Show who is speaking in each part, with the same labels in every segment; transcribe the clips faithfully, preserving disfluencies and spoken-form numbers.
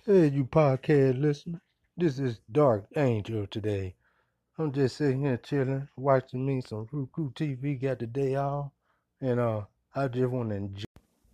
Speaker 1: Hey, you podcast listener. This is Dark Angel today. I'm just sitting here chilling, watching me some Roku T V, got the day off, and uh, I just want to enjoy.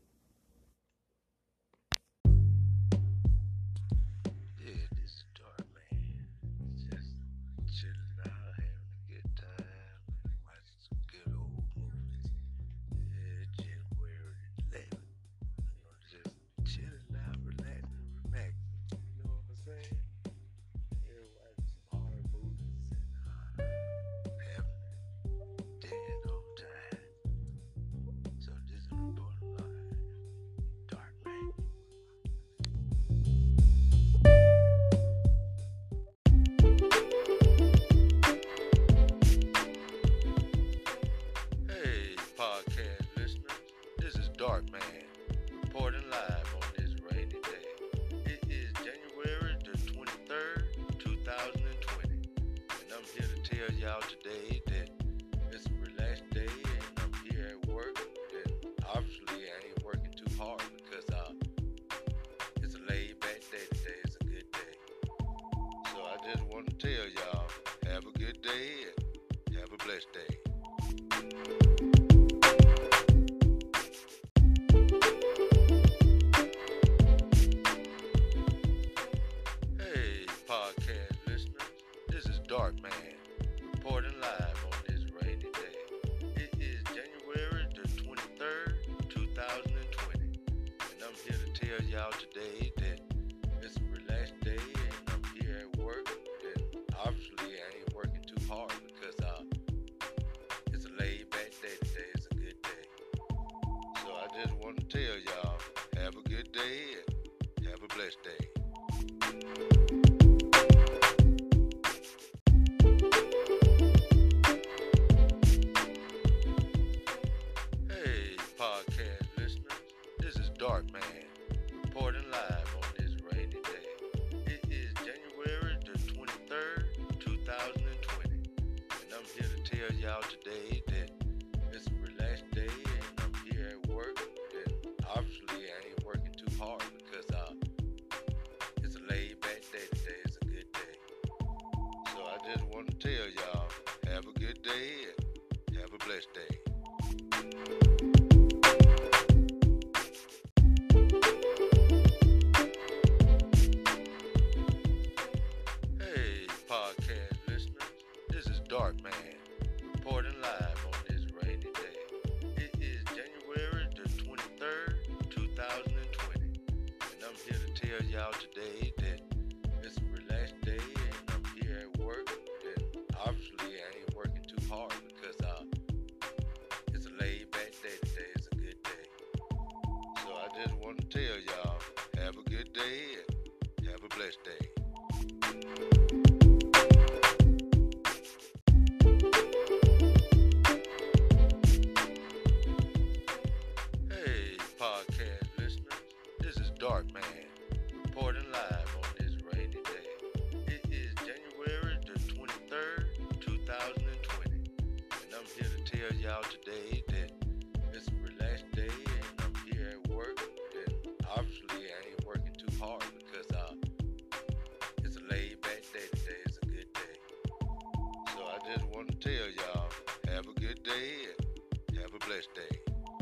Speaker 1: Yeah, this is Dark Man. Just chilling out, having a good time, watching some good old movies. Yeah, January eleventh. You know, just chilling out, relaxing, relaxing. You know what I'm saying? Yeah, watching some horror movies and uh, having a dead old time. So this is reporting live. Dark Man. Hey, podcast listeners. This is Dark Man reporting live on this rainy day. It is January the twenty-third, two thousand twenty. And I'm here to tell y'all today that it's a relaxed day and I'm here at work. And obviously I ain't working too hard because uh, it's a laid back day today. It's a good day. So I just want to tell y'all, have a good day and have a blessed day. Hey, podcast listeners. This is Dark Man reporting live on this rainy day. It is January the twenty-third, two thousand twenty. And I'm here to tell y'all today that it's a relaxed day and I'm here at work. And obviously I ain't working too hard because uh, it's a laid back day today. It's a good day. So I just want to tell y'all, have a good day and have a blessed day. Hey, podcast listeners. This is Dark Man reporting live on this rainy day. It is January the twenty-third, two thousand twenty. And I'm here to tell y'all today that it's a relaxed day and I'm here at work. And obviously I ain't working too hard because uh, it's a laid back day today. It's a good day. So I just want to tell y'all, have a good day and have a blessed day. Hey, podcast listeners. This is Dark Man reporting live on this rainy day. It is January the twenty-third, two thousand twenty. And I'm here to tell y'all today that it's a relaxed day and I'm here at work. And obviously I ain't working too hard because uh, it's a laid back day today. It's a good day. So I just want to tell y'all, have a good day and have a blessed day. Hey, podcast listeners. This is Dark Man reporting live on this rainy day. It is January the twenty-third, two thousand twenty. And I'm here to tell y'all today that it's a relaxed day and I'm here at work. And obviously I ain't working too hard because uh, it's a laid back day today. It's a good day. So I just want to tell y'all, have a good day and have a blessed day.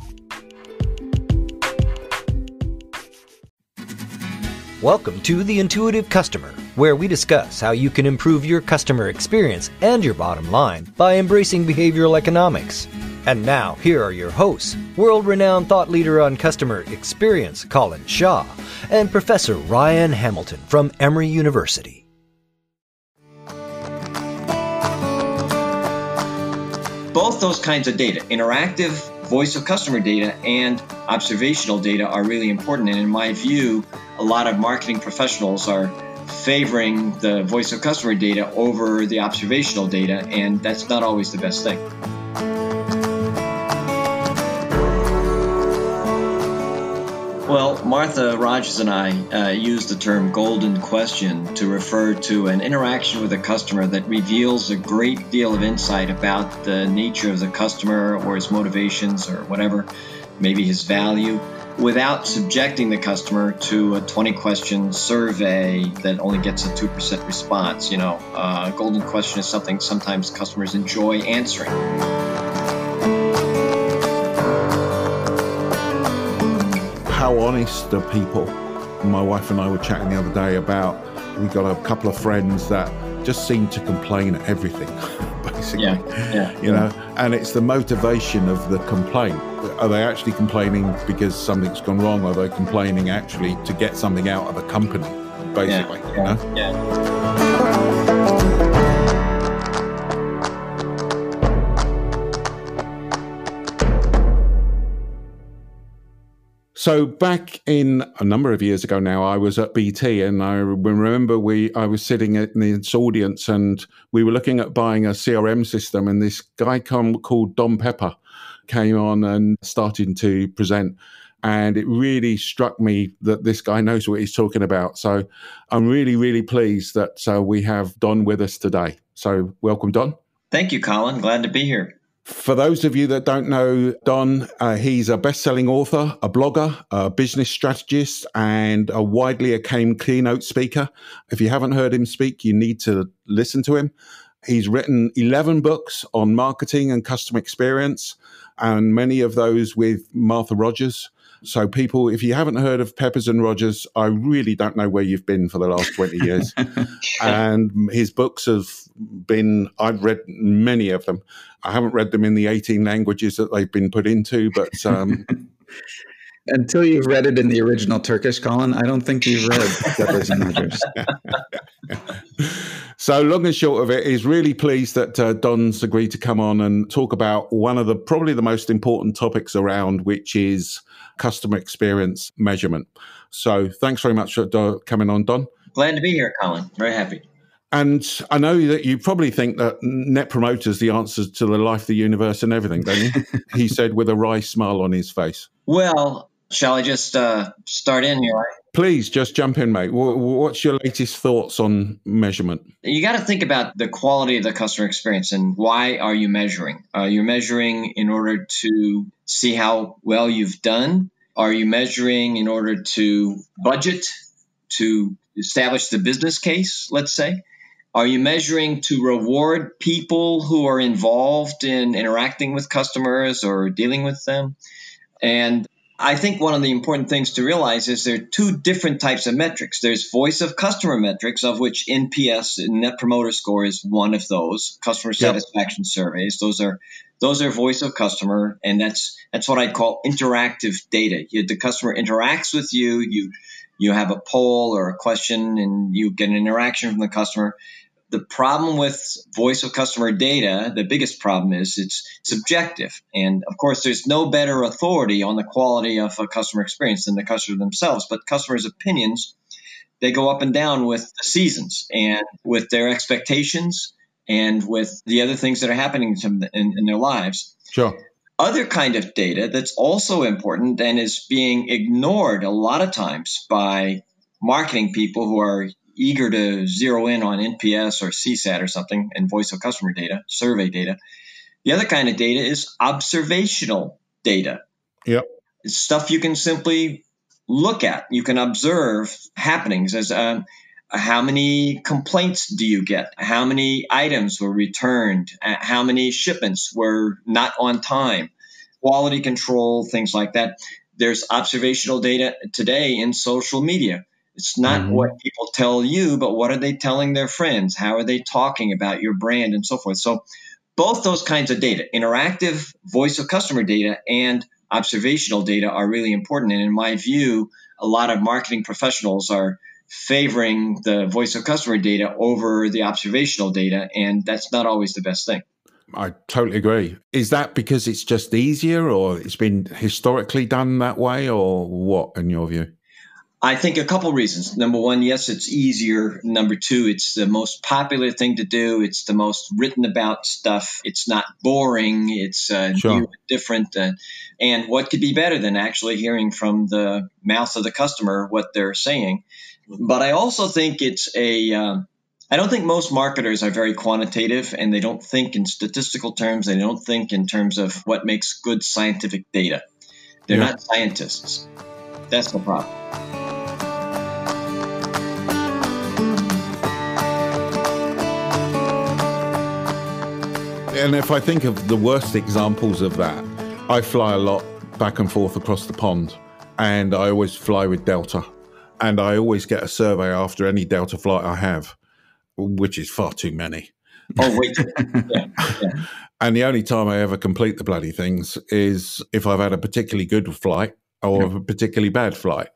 Speaker 2: Welcome to The Intuitive Customer, where we discuss how you can improve your customer experience and your bottom line by embracing behavioral economics. And now, here are your hosts, world-renowned thought leader on customer experience, Colin Shaw, and Professor Ryan Hamilton from Emory University.
Speaker 3: Both those kinds of data, interactive voice of customer data and observational data, are really important. And in my view, a lot of marketing professionals are favoring the voice of customer data over the observational data, and that's not always the best thing. Well, Martha Rogers and I uh, use the term golden question to refer to an interaction with a customer that reveals a great deal of insight about the nature of the customer or his motivations or whatever, maybe his value. without subjecting the customer to a twenty question survey that only gets a two percent response. You know, uh, a golden question is something sometimes customers enjoy answering.
Speaker 4: How honest are people? My wife and I were chatting the other day about, we got a couple of friends that just seem to complain at everything, basically.
Speaker 3: Yeah, yeah,
Speaker 4: you know, and it's the motivation of the complaint. Are they actually complaining because something's gone wrong? Or are they complaining actually to get something out of the company, basically?
Speaker 3: Yeah,
Speaker 4: you know?
Speaker 3: yeah.
Speaker 4: So back in a number of years ago now, I was at B T, and I remember we I was sitting in this audience, and we were looking at buying a C R M system, and this guy come, called Don Pepper came on and started to present. And it really struck me that this guy knows what he's talking about. So I'm really, really pleased that uh, we have Don with us today. So welcome, Don.
Speaker 3: Thank you, Colin. Glad to be here.
Speaker 4: For those of you that don't know Don, uh, he's a best-selling author, a blogger, a business strategist, and a widely acclaimed keynote speaker. If you haven't heard him speak, you need to listen to him. He's written eleven books on marketing and customer experience, and many of those with Martha Rogers. So people, if you haven't heard of Peppers and Rogers, I really don't know where you've been for the last twenty years. And his books have been, I've read many of them. I haven't read them in the eighteen languages that they've been put into, but... Um,
Speaker 5: Until you've read it in the original Turkish, Colin, I don't think you've read Peppers and Rogers.
Speaker 4: So long and short of it, he's really pleased that uh, Don's agreed to come on and talk about one of the probably the most important topics around, which is customer experience measurement. So thanks very much for uh, coming on, Don.
Speaker 3: Glad to be here, Colin. Very happy.
Speaker 4: And I know that you probably think that Net Promoter is the answer to the life, the universe, and everything, don't you? He said with a wry smile on his face.
Speaker 3: Well, shall I just uh, start in here?
Speaker 4: Please, just jump in, mate. What's your latest thoughts on measurement?
Speaker 3: You got to think about the quality of the customer experience and why are you measuring? Are you measuring in order to see how well you've done? Are you measuring in order to budget, to establish the business case, let's say? Are you measuring to reward people who are involved in interacting with customers or dealing with them? And I think one of the important things to realize is there are two different types of metrics. There's voice of customer metrics, of which N P S, Net Promoter Score, is one of those. Customer satisfaction yep. surveys. Those are those are voice of customer, and that's that's what I call interactive data. You, the customer interacts with you. You you have a poll or a question, and you get an interaction from the customer. The problem with voice of customer data, the biggest problem is it's subjective. And of course, there's no better authority on the quality of a customer experience than the customer themselves. But customers' opinions, they go up and down with the seasons and with their expectations and with the other things that are happening to them in, in their lives.
Speaker 4: Sure.
Speaker 3: Other kind of data that's also important and is being ignored a lot of times by marketing people who are eager to zero in on N P S or C SAT or something and voice of customer data, survey data. The other kind of data is observational data.
Speaker 4: Yep.
Speaker 3: It's stuff you can simply look at. You can observe happenings as um, how many complaints do you get? How many items were returned? Uh, how many shipments were not on time? Quality control, things like that. There's observational data today in social media. It's not mm-hmm. what people tell you, but what are they telling their friends? How are they talking about your brand and so forth? So both those kinds of data, interactive voice of customer data and observational data, are really important. And in my view, a lot of marketing professionals are favoring the voice of customer data over the observational data, and that's not always the best thing.
Speaker 4: I totally agree. Is that because it's just easier, or it's been historically done that way, or what, in your view?
Speaker 3: I think a couple reasons. Number one, yes, it's easier. Number two, it's the most popular thing to do. It's the most written about stuff. It's not boring. It's uh,
Speaker 4: sure.
Speaker 3: new, different. Uh, and what could be better than actually hearing from the mouth of the customer what they're saying? But I also think it's a uh, – I don't think most marketers are very quantitative, and they don't think in statistical terms. They don't think in terms of what makes good scientific data. They're
Speaker 4: Yeah.
Speaker 3: not scientists. That's the problem.
Speaker 4: And if I think of the worst examples of that, I fly a lot back and forth across the pond, and I always fly with Delta. And I always get a survey after any Delta flight I have, which is far too many.
Speaker 3: Oh, wait. Yeah, yeah.
Speaker 4: And the only time I ever complete the bloody things is if I've had a particularly good flight or a particularly bad flight.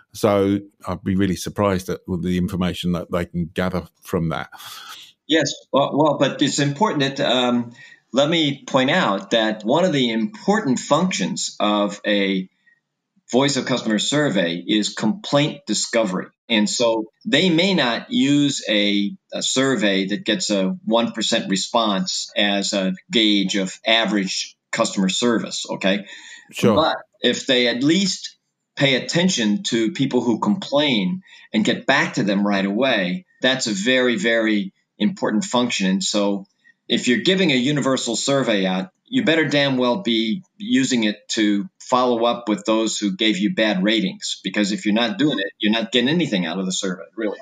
Speaker 4: So I'd be really surprised at the information that they can gather from that.
Speaker 3: Yes, well, well, but it's important that um, let me point out that one of the important functions of a voice of customer survey is complaint discovery. And so they may not use a, a survey that gets a one percent response as a gauge of average customer service, okay?
Speaker 4: Sure.
Speaker 3: But if they at least pay attention to people who complain and get back to them right away, that's a very, very important function. And so if you're giving a universal survey out, you better damn well be using it to follow up with those who gave you bad ratings, because if you're not doing it, you're not getting anything out of the survey, really.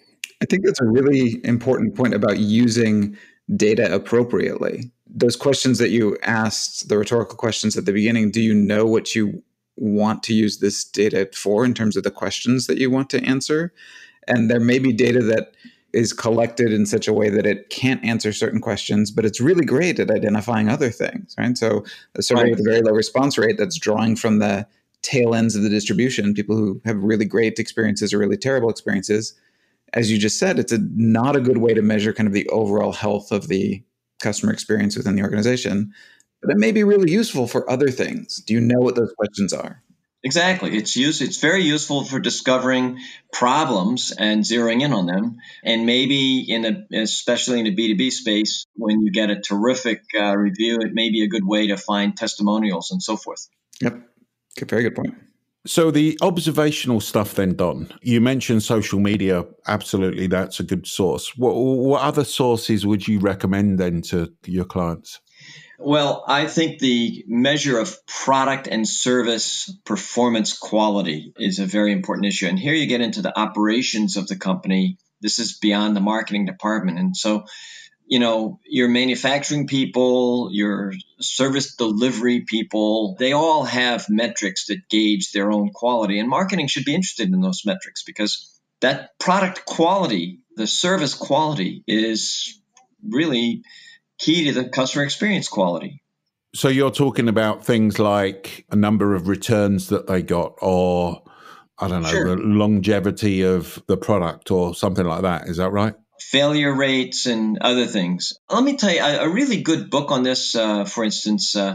Speaker 5: I think that's a really important point about using data appropriately. Those questions that you asked, the rhetorical questions at the beginning, do you know what you want to use this data for in terms of the questions that you want to answer? And there may be data that is collected in such a way that it can't answer certain questions, but it's really great at identifying other things, right? So a survey
Speaker 3: Right.
Speaker 5: with a very low response rate that's drawing from the tail ends of the distribution, people who have really great experiences or really terrible experiences. As you just said, it's a, not a good way to measure kind of the overall health of the customer experience within the organization, but it may be really useful for other things. Do you know what those questions are?
Speaker 3: Exactly. It's use, It's very useful for discovering problems and zeroing in on them. And maybe in a, especially in a B two B space, when you get a terrific uh, review, it may be a good way to find testimonials and so forth.
Speaker 5: Yep. Okay, very good point.
Speaker 4: So the observational stuff then, Don, you mentioned social media. Absolutely, that's a good source. What, what other sources would you recommend then to your clients?
Speaker 3: Well, I think the measure of product and service performance quality is a very important issue. And here you get into the operations of the company. This is beyond the marketing department. And so, you know, your manufacturing people, your service delivery people, they all have metrics that gauge their own quality. And marketing should be interested in those metrics, because that product quality, the service quality, is really key to the customer experience quality.
Speaker 4: So you're talking about things like a number of returns that they got, or I don't know,
Speaker 3: Sure.
Speaker 4: the longevity of the product or something like that. Is that right?
Speaker 3: Failure rates and other things. Let me tell you, a, a really good book on this, uh, for instance, uh,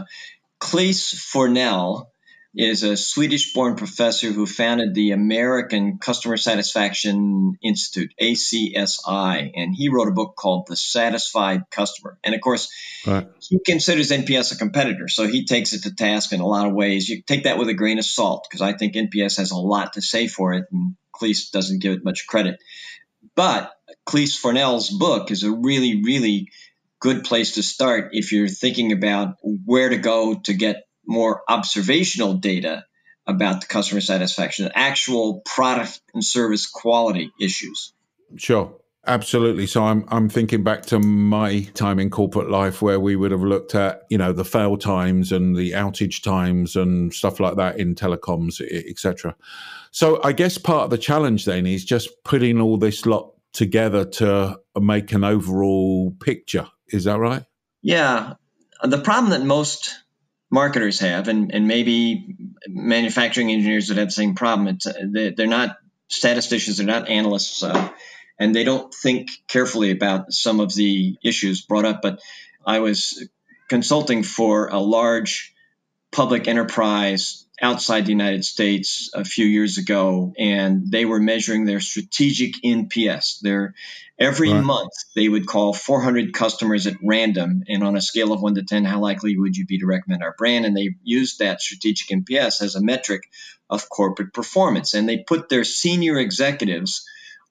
Speaker 3: Claes Fornell is a Swedish-born professor who founded the American Customer Satisfaction Institute, A C S I, and he wrote a book called The Satisfied Customer. And of course,
Speaker 4: Right.
Speaker 3: he considers N P S a competitor, so he takes it to task in a lot of ways. You take that with a grain of salt, because I think N P S has a lot to say for it, and Claes doesn't give it much credit. But Claes Fornell's book is a really, really good place to start if you're thinking about where to go to get more observational data about the customer satisfaction, actual product and service quality issues.
Speaker 4: Sure. Absolutely. So I'm I'm thinking back to my time in corporate life where we would have looked at, you know, the fail times and the outage times and stuff like that in telecoms, et cetera. So I guess part of the challenge then is just putting all this lot together to make an overall picture. Is that right?
Speaker 3: Yeah. The problem that most marketers have, and, and maybe manufacturing engineers would have the same problem, it's, they're not statisticians, they're not analysts, uh, and they don't think carefully about some of the issues brought up. But I was consulting for a large public enterprise outside the United States a few years ago, and they were measuring their strategic N P S. Their every
Speaker 4: Right.
Speaker 3: month they would call four hundred customers at random, and on a scale of one to ten, how likely would you be to recommend our brand? And they used that strategic N P S as a metric of corporate performance, and they put their senior executives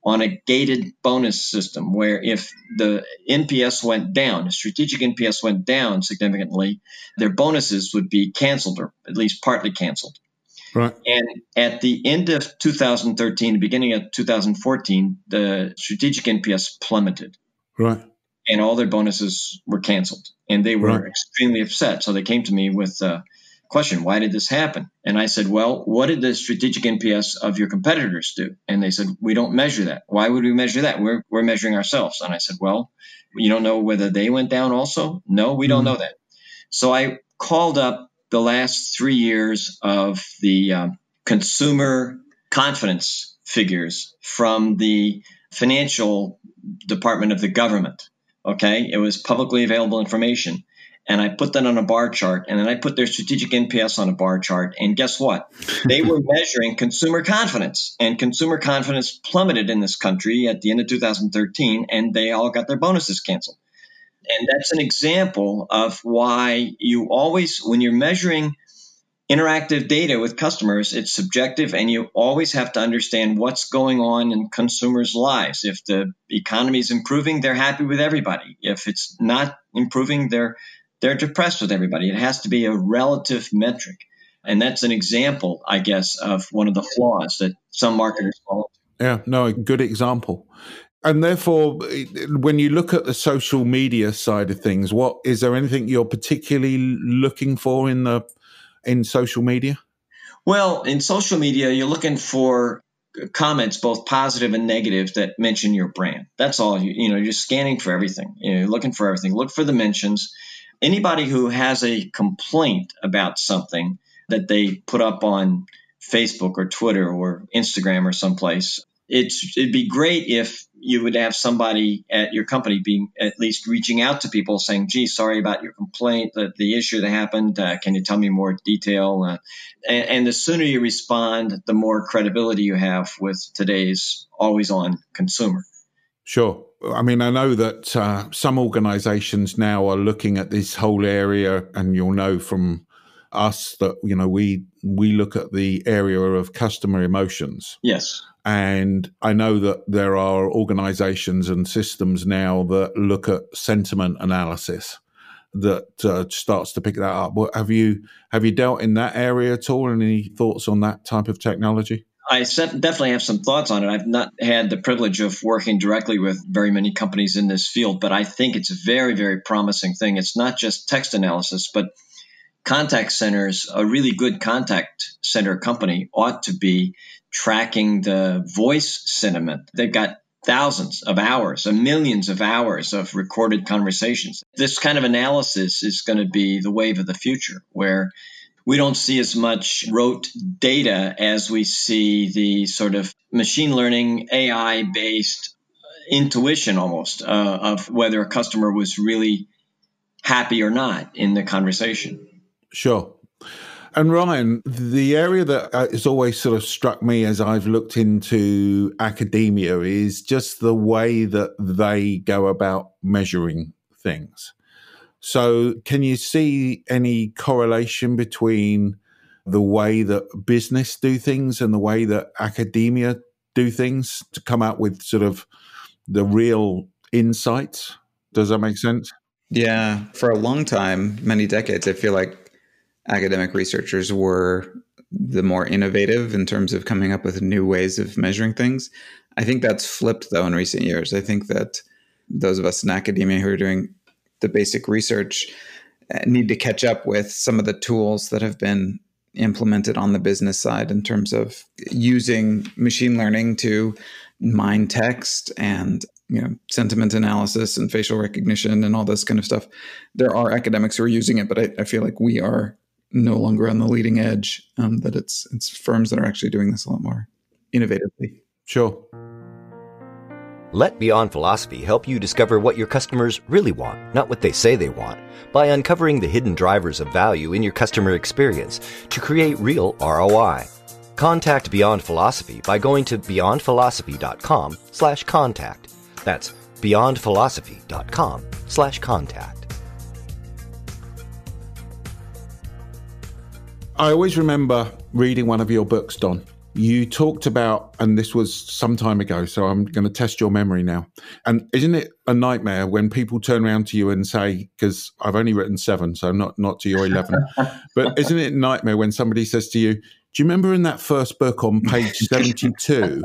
Speaker 3: on a gated bonus system where if the N P S went down, strategic N P S went down significantly, their bonuses would be canceled or at least partly canceled.
Speaker 4: Right.
Speaker 3: And at the end of two thousand thirteen, the beginning of two thousand fourteen, the strategic N P S plummeted.
Speaker 4: Right.
Speaker 3: And all their bonuses were canceled. And they were
Speaker 4: Right.
Speaker 3: extremely upset. So they came to me with a question, why did this happen? And I said, well, what did the strategic N P S of your competitors do? And they said, we don't measure that. Why would we measure that? We're, we're measuring ourselves. And I said, well, you don't know whether they went down also? No, we don't
Speaker 4: Mhm.
Speaker 3: know that. So I called up the last three years of the um, consumer confidence figures from the financial department of the government. Okay, it was publicly available information. And I put that on a bar chart, and then I put their strategic N P S on a bar chart. And guess what? They were measuring consumer confidence, and consumer confidence plummeted in this country at the end of two thousand thirteen, and they all got their bonuses canceled. And that's an example of why you always, when you're measuring interactive data with customers, it's subjective, and you always have to understand what's going on in consumers' lives. If the economy is improving, they're happy with everybody. If it's not improving, they're they're depressed with everybody. It has to be a relative metric. And that's an example, I guess, of one of the flaws that some marketers fall into.
Speaker 4: Yeah, no, a good example. And therefore, when you look at the social media side of things, what is there anything you're particularly looking for in the in social media?
Speaker 3: Well, in social media, you're looking for comments, both positive and negative, that mention your brand. That's all. You, you know, you're scanning for everything. You know, you're looking for everything. Look for the mentions. Anybody who has a complaint about something that they put up on Facebook or Twitter or Instagram or someplace, it's, it'd be great if you would have somebody at your company being at least reaching out to people saying, gee, sorry about your complaint, the, the issue that happened. Uh, can you tell me more detail? Uh, and, and the sooner you respond, the more credibility you have with today's always on consumer.
Speaker 4: Sure. I mean, I know that uh, some organizations now are looking at this whole area, and you'll know from us that, you know, we we look at the area of customer emotions.
Speaker 3: Yes.
Speaker 4: And I know that there are organizations and systems now that look at sentiment analysis that uh, starts to pick that up. What, have you have you dealt in that area at all? Any thoughts on that type of technology?
Speaker 3: I definitely have some thoughts on it. I've not had the privilege of working directly with very many companies in this field, but I think it's a very, very promising thing. It's not just text analysis, but contact centers. A really good contact center company ought to be tracking the voice sentiment. They've got thousands of hours, millions of hours of recorded conversations. This kind of analysis is going to be the wave of the future, where we don't see as much rote data as we see the sort of machine learning, A I-based intuition almost uh, of whether a customer was really happy or not in the conversation.
Speaker 4: Sure. And Ryan, the area that has always sort of struck me as I've looked into academia is just the way that they go about measuring things. So can you see any correlation between the way that business do things and the way that academia do things to come out with sort of the real insights? Does that make sense?
Speaker 5: Yeah. For a long time, many decades, I feel like academic researchers were the more innovative in terms of coming up with new ways of measuring things. I think that's flipped, though, in recent years. I think that those of us in academia who are doing the basic research need to catch up with some of the tools that have been implemented on the business side in terms of using machine learning to mine text and, you know, sentiment analysis and facial recognition and all this kind of stuff. There are academics who are using it, but I, I feel like we are no longer on the leading edge, um, that it's it's firms that are actually doing this a lot more innovatively.
Speaker 4: Sure.
Speaker 2: Let Beyond Philosophy help you discover what your customers really want, not what they say they want, by uncovering the hidden drivers of value in your customer experience to create real R O I. Contact Beyond Philosophy by going to beyondphilosophy.com slash contact. That's beyondphilosophy.com slash contact.
Speaker 4: I always remember reading one of your books, Don, You talked about, and this was some time ago, so I'm going to test your memory now. And isn't it a nightmare when people turn around to you and say, because I've only written seven, so not, not to your eleven, but isn't it a nightmare when somebody says to you, do you remember in that first book on page seventy-two?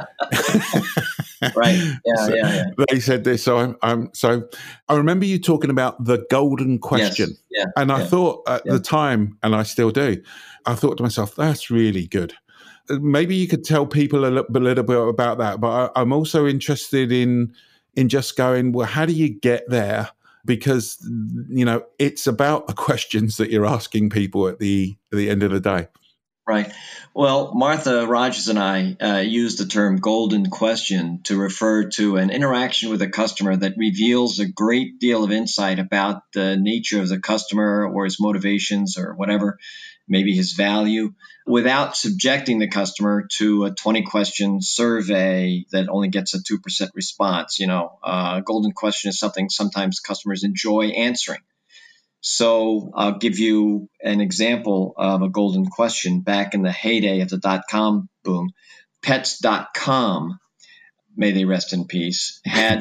Speaker 3: Right. Yeah,
Speaker 4: so
Speaker 3: yeah, yeah.
Speaker 4: They said this. So I'm, I'm, so I remember you talking about the golden question.
Speaker 3: Yes, yeah,
Speaker 4: and I
Speaker 3: yeah,
Speaker 4: thought at
Speaker 3: yeah.
Speaker 4: the time, and I still do, I thought to myself, that's really good. Maybe you could tell people a little, a little bit about that. But I, I'm also interested in in just going, well, how do you get there? Because, you know, it's about the questions that you're asking people at the at the end of the day.
Speaker 3: Right. Well, Martha Rogers and I uh, use the term golden question to refer to an interaction with a customer that reveals a great deal of insight about the nature of the customer or his motivations or whatever, maybe his value, without subjecting the customer to a twenty question survey that only gets a two percent response. You know, uh, a golden question is something sometimes customers enjoy answering. So I'll give you an example of a golden question. Back in the heyday of the dot-com boom, pets dot com, may they rest in peace, had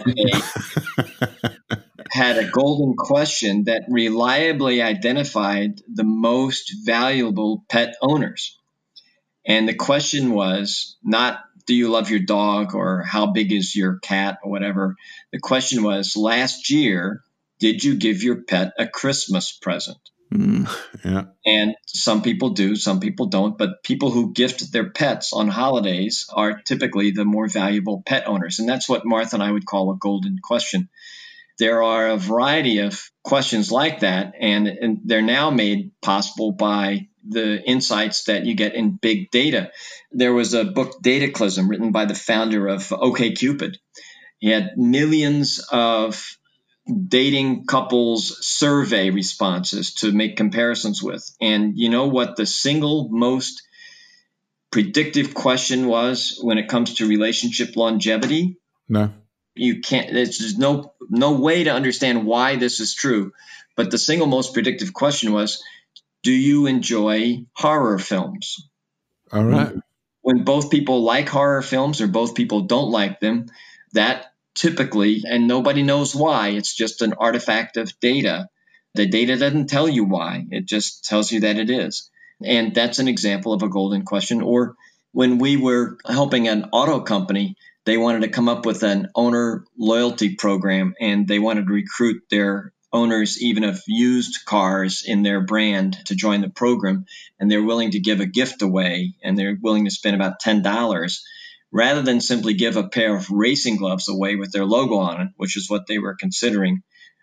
Speaker 3: a had a golden question that reliably identified the most valuable pet owners. And the question was not, do you love your dog or how big is your cat or whatever? The question was, last year, did you give your pet a Christmas present?
Speaker 4: Mm, yeah.
Speaker 3: And some people do, some people don't. But people who gift their pets on holidays are typically the more valuable pet owners. And that's what Martha and I would call a golden question. There are a variety of questions like that, and, and they're now made possible by the insights that you get in big data. There was a book, Dataclysm, written by the founder of OkCupid. He had millions of dating couples survey responses to make comparisons with. And you know what the single most predictive question was when it comes to relationship longevity?
Speaker 4: No.
Speaker 3: You can't, there's just no, no way to understand why this is true. But the single most predictive question was, do you enjoy horror films?
Speaker 4: All right.
Speaker 3: When, when both people like horror films or both people don't like them, that typically, and nobody knows why, it's just an artifact of data. The data doesn't tell you why. It just tells you that it is. And that's an example of a golden question. Or when we were helping an auto company, they wanted to come up with an owner loyalty program, and they wanted to recruit their owners, even of used cars in their brand, to join the program. And they're willing to give a gift away, and they're willing to spend about ten dollars. Rather than simply give a pair of racing gloves away with their logo on it, which is what they were considering,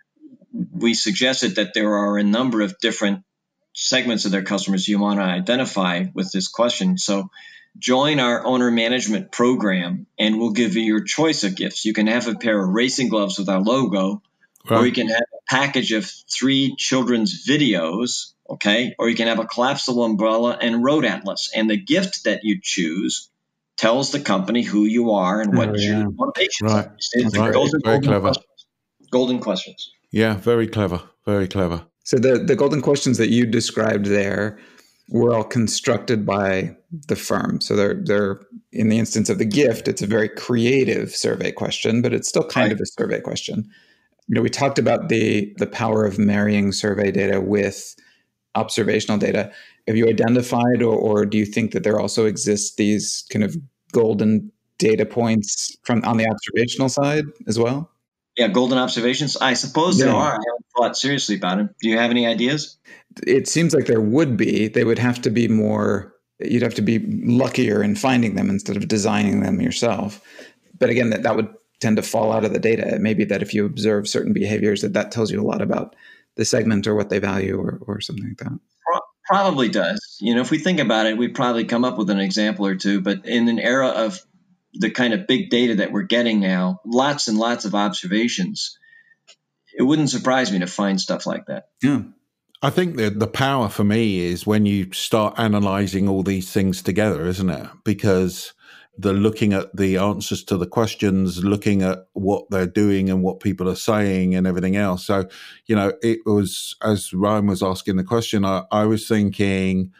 Speaker 3: we suggested that there are a number of different segments of their customers you want to identify with this question. So join our owner management program, and we'll give you your choice of gifts. You can have a pair of racing gloves with our logo, right, or you can have a package of three children's videos, okay? Or you can have a collapsible umbrella and road atlas. And the gift that you choose tells the company who you are and what oh, yeah. your motivations
Speaker 4: right.
Speaker 3: are. It's
Speaker 4: right.
Speaker 3: Those are
Speaker 4: very
Speaker 3: golden
Speaker 4: clever.
Speaker 3: Questions. Golden questions.
Speaker 4: Yeah, very clever. Very clever.
Speaker 5: So the, the golden questions that you described there were all constructed by the firm. So they're they're in the instance of the gift, it's a very creative survey question, but it's still kind right. of a survey question. You know, we talked about the the power of marrying survey data with observational data. Have you identified, or, or do you think that there also exists these kind of golden data points from on the observational side as well?
Speaker 3: Yeah, golden observations. I suppose
Speaker 5: yeah.
Speaker 3: there are. I haven't thought seriously about it. Do you have any ideas?
Speaker 5: It seems like there would be. They would have to be more, you'd have to be luckier in finding them instead of designing them yourself. But again, that, that would tend to fall out of the data. It may be that if you observe certain behaviors, that that tells you a lot about the segment or what they value or, or something like that.
Speaker 3: Probably does. You know, if we think about it, we'd probably come up with an example or two. But in an era of the kind of big data that we're getting now, lots and lots of observations, it wouldn't surprise me to find stuff like that.
Speaker 5: Yeah.
Speaker 4: I think that the power for me is when you start analyzing all these things together, isn't it? Because they're looking at the answers to the questions, looking at what they're doing and what people are saying and everything else. So, you know, it was, as Ryan was asking the question, I, I was thinking,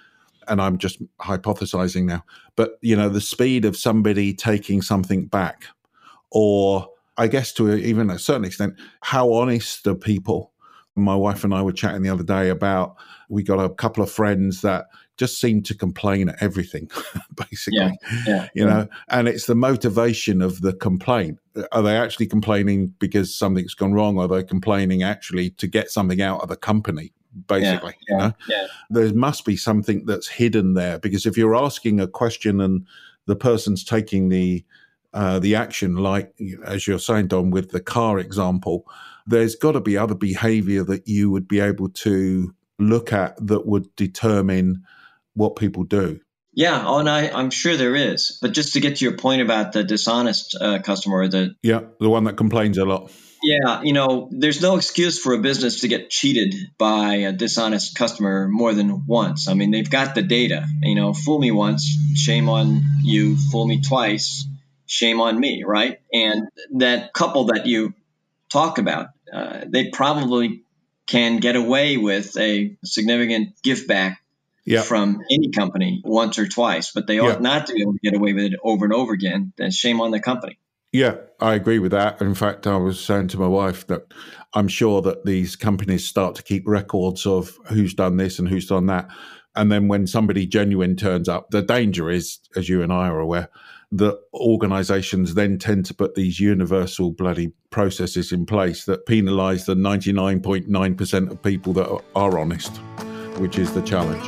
Speaker 4: and I'm just hypothesizing now, but, you know, the speed of somebody taking something back, or I guess to even a certain extent, how honest are people? My wife and I were chatting the other day about, we got a couple of friends that just seem to complain at everything, basically,
Speaker 3: yeah, yeah,
Speaker 4: you
Speaker 3: yeah.
Speaker 4: know, and it's the motivation of the complaint. Are they actually complaining because something's gone wrong? Or are they complaining actually to get something out of the company? Basically,
Speaker 3: yeah,
Speaker 4: you know,
Speaker 3: yeah.
Speaker 4: there must be something that's hidden there, because if you're asking a question and the person's taking the uh, the action, like as you're saying, Don, with the car example, there's got to be other behavior that you would be able to look at that would determine what people do.
Speaker 3: Yeah, oh, and I, I'm sure there is. But just to get to your point about the dishonest uh, customer, the
Speaker 4: yeah, the one that complains a lot.
Speaker 3: Yeah, you know, there's no excuse for a business to get cheated by a dishonest customer more than once. I mean, they've got the data. You know, fool me once, shame on you. Fool me twice, shame on me, right? And that couple that you talk about, uh, they probably can get away with a significant give back
Speaker 4: Yep.
Speaker 3: from any company once or twice, but they ought
Speaker 4: Yep.
Speaker 3: not to be able to get away with it over and over again. Then shame on the company.
Speaker 4: Yeah, I agree with that. In fact, I was saying to my wife that I'm sure that these companies start to keep records of who's done this and who's done that. And then when somebody genuine turns up, the danger is, as you and I are aware, that organizations then tend to put these universal bloody processes in place that penalize the ninety-nine point nine percent of people that are, are honest, which is the challenge.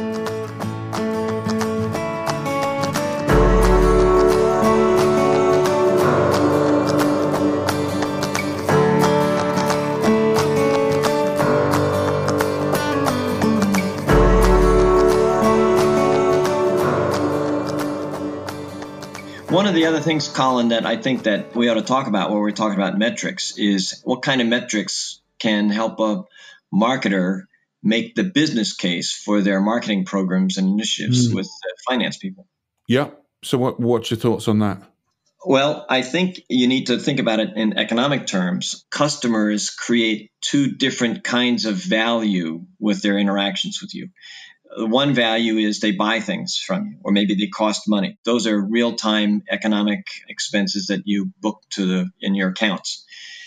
Speaker 3: One of the other things, Colin, that I think that we ought to talk about when we're talking about metrics is what kind of metrics can help a marketer make the business case for their marketing programs and initiatives mm. with uh, finance people.
Speaker 4: Yeah. So what, what's your thoughts on that?
Speaker 3: Well, I think you need to think about it in economic terms. Customers create two different kinds of value with their interactions with you. One value is they buy things from you, or maybe they cost money. Those are real-time economic expenses that you book to the in your accounts.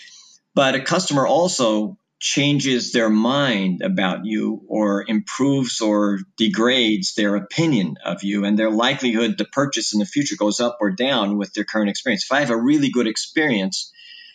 Speaker 3: But a customer also changes their mind about you, or improves or degrades their opinion of you, and their likelihood to purchase in the future goes up or down with their current experience. If I have a really good experience,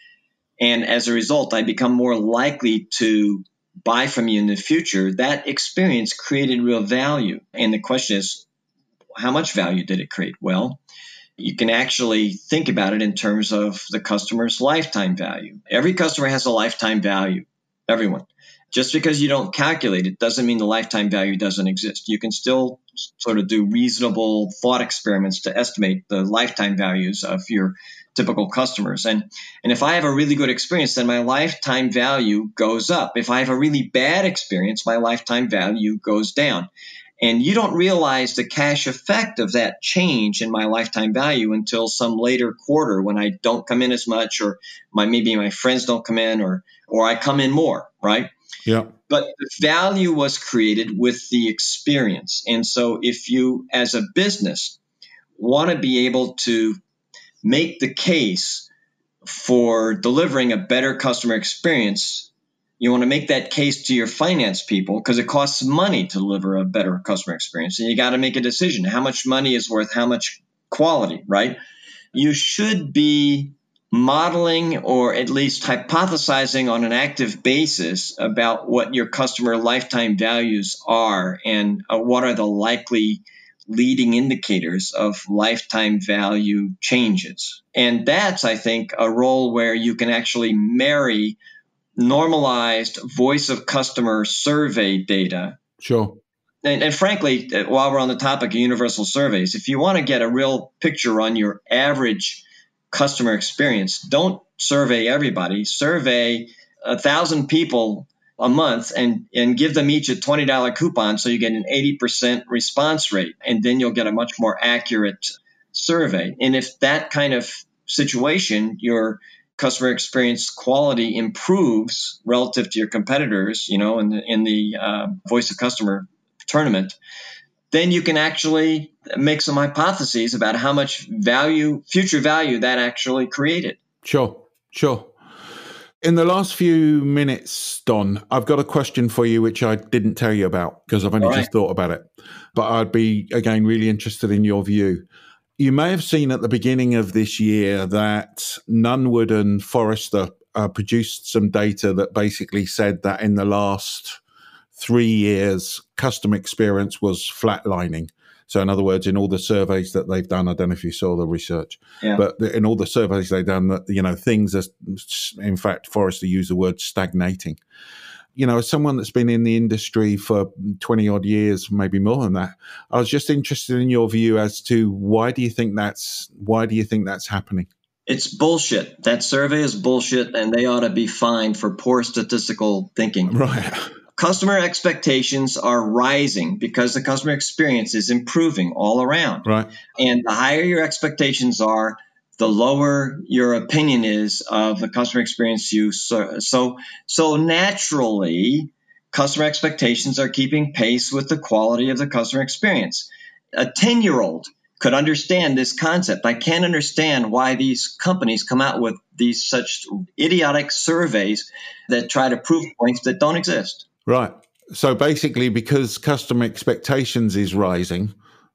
Speaker 3: and as a result, I become more likely to buy from you in the future, that experience created real value. And the question is, how much value did it create? Well, you can actually think about it in terms of the customer's lifetime value. Every customer has a lifetime value, everyone. Just because you don't calculate it doesn't mean the lifetime value doesn't exist. You can still sort of do reasonable thought experiments to estimate the lifetime values of your typical customers. And, and if I have a really good experience, then my lifetime value goes up. If I have a really bad experience, my lifetime value goes down. And you don't realize the cash effect of that change in my lifetime value until some later quarter when I don't come in as much, or my maybe my friends don't come in, or or I come in more, right?
Speaker 4: Yeah.
Speaker 3: But the value was created with the experience. And so if you, as a business, want to be able to make the case for delivering a better customer experience, you want to make that case to your finance people, because it costs money to deliver a better customer experience. And you got to make a decision. How much money is worth how much quality, right? You should be modeling, or at least hypothesizing on an active basis, about what your customer lifetime values are, and uh, what are the likely leading indicators of lifetime value changes. And that's, I think, a role where you can actually marry normalized voice of customer survey data.
Speaker 4: Sure.
Speaker 3: And, and frankly, while we're on the topic of universal surveys, if you want to get a real picture on your average customer experience, don't survey everybody. Survey a thousand people a month and, and give them each a twenty dollar coupon, so you get an eighty percent response rate, and then you'll get a much more accurate survey. And if that kind of situation, your customer experience quality improves relative to your competitors, you know, in the, in the uh, voice of customer tournament, then you can actually make some hypotheses about how much value, future value that actually created.
Speaker 4: Sure, sure. In the last few minutes, Don, I've got a question for you, which I didn't tell you about because I've only
Speaker 3: All
Speaker 4: just
Speaker 3: right.
Speaker 4: thought about it. But I'd be, again, really interested in your view. You may have seen at the beginning of this year that Nunwood and Forrester uh, produced some data that basically said that in the last three years, customer experience was flatlining. So in other words, in all the surveys that they've done, I don't know if you saw the research,
Speaker 3: Yeah.
Speaker 4: but in all the surveys they've done, that you know, things are, in fact, Forrester used the word stagnating. You know, as someone that's been in the industry for twenty odd years, maybe more than that, I was just interested in your view as to why do you think that's, why do you think that's happening?
Speaker 3: It's bullshit. That survey is bullshit, and they ought to be fined for poor statistical thinking.
Speaker 4: Right.
Speaker 3: Customer expectations are rising because the customer experience is improving all around.
Speaker 4: Right.
Speaker 3: And the higher your expectations are, the lower your opinion is of the customer experience you serve. So, so naturally, customer expectations are keeping pace with the quality of the customer experience. A ten-year-old could understand this concept. I can't understand why these companies come out with these such idiotic surveys that try to prove points that don't exist.
Speaker 4: Right. So basically, because customer expectations is rising,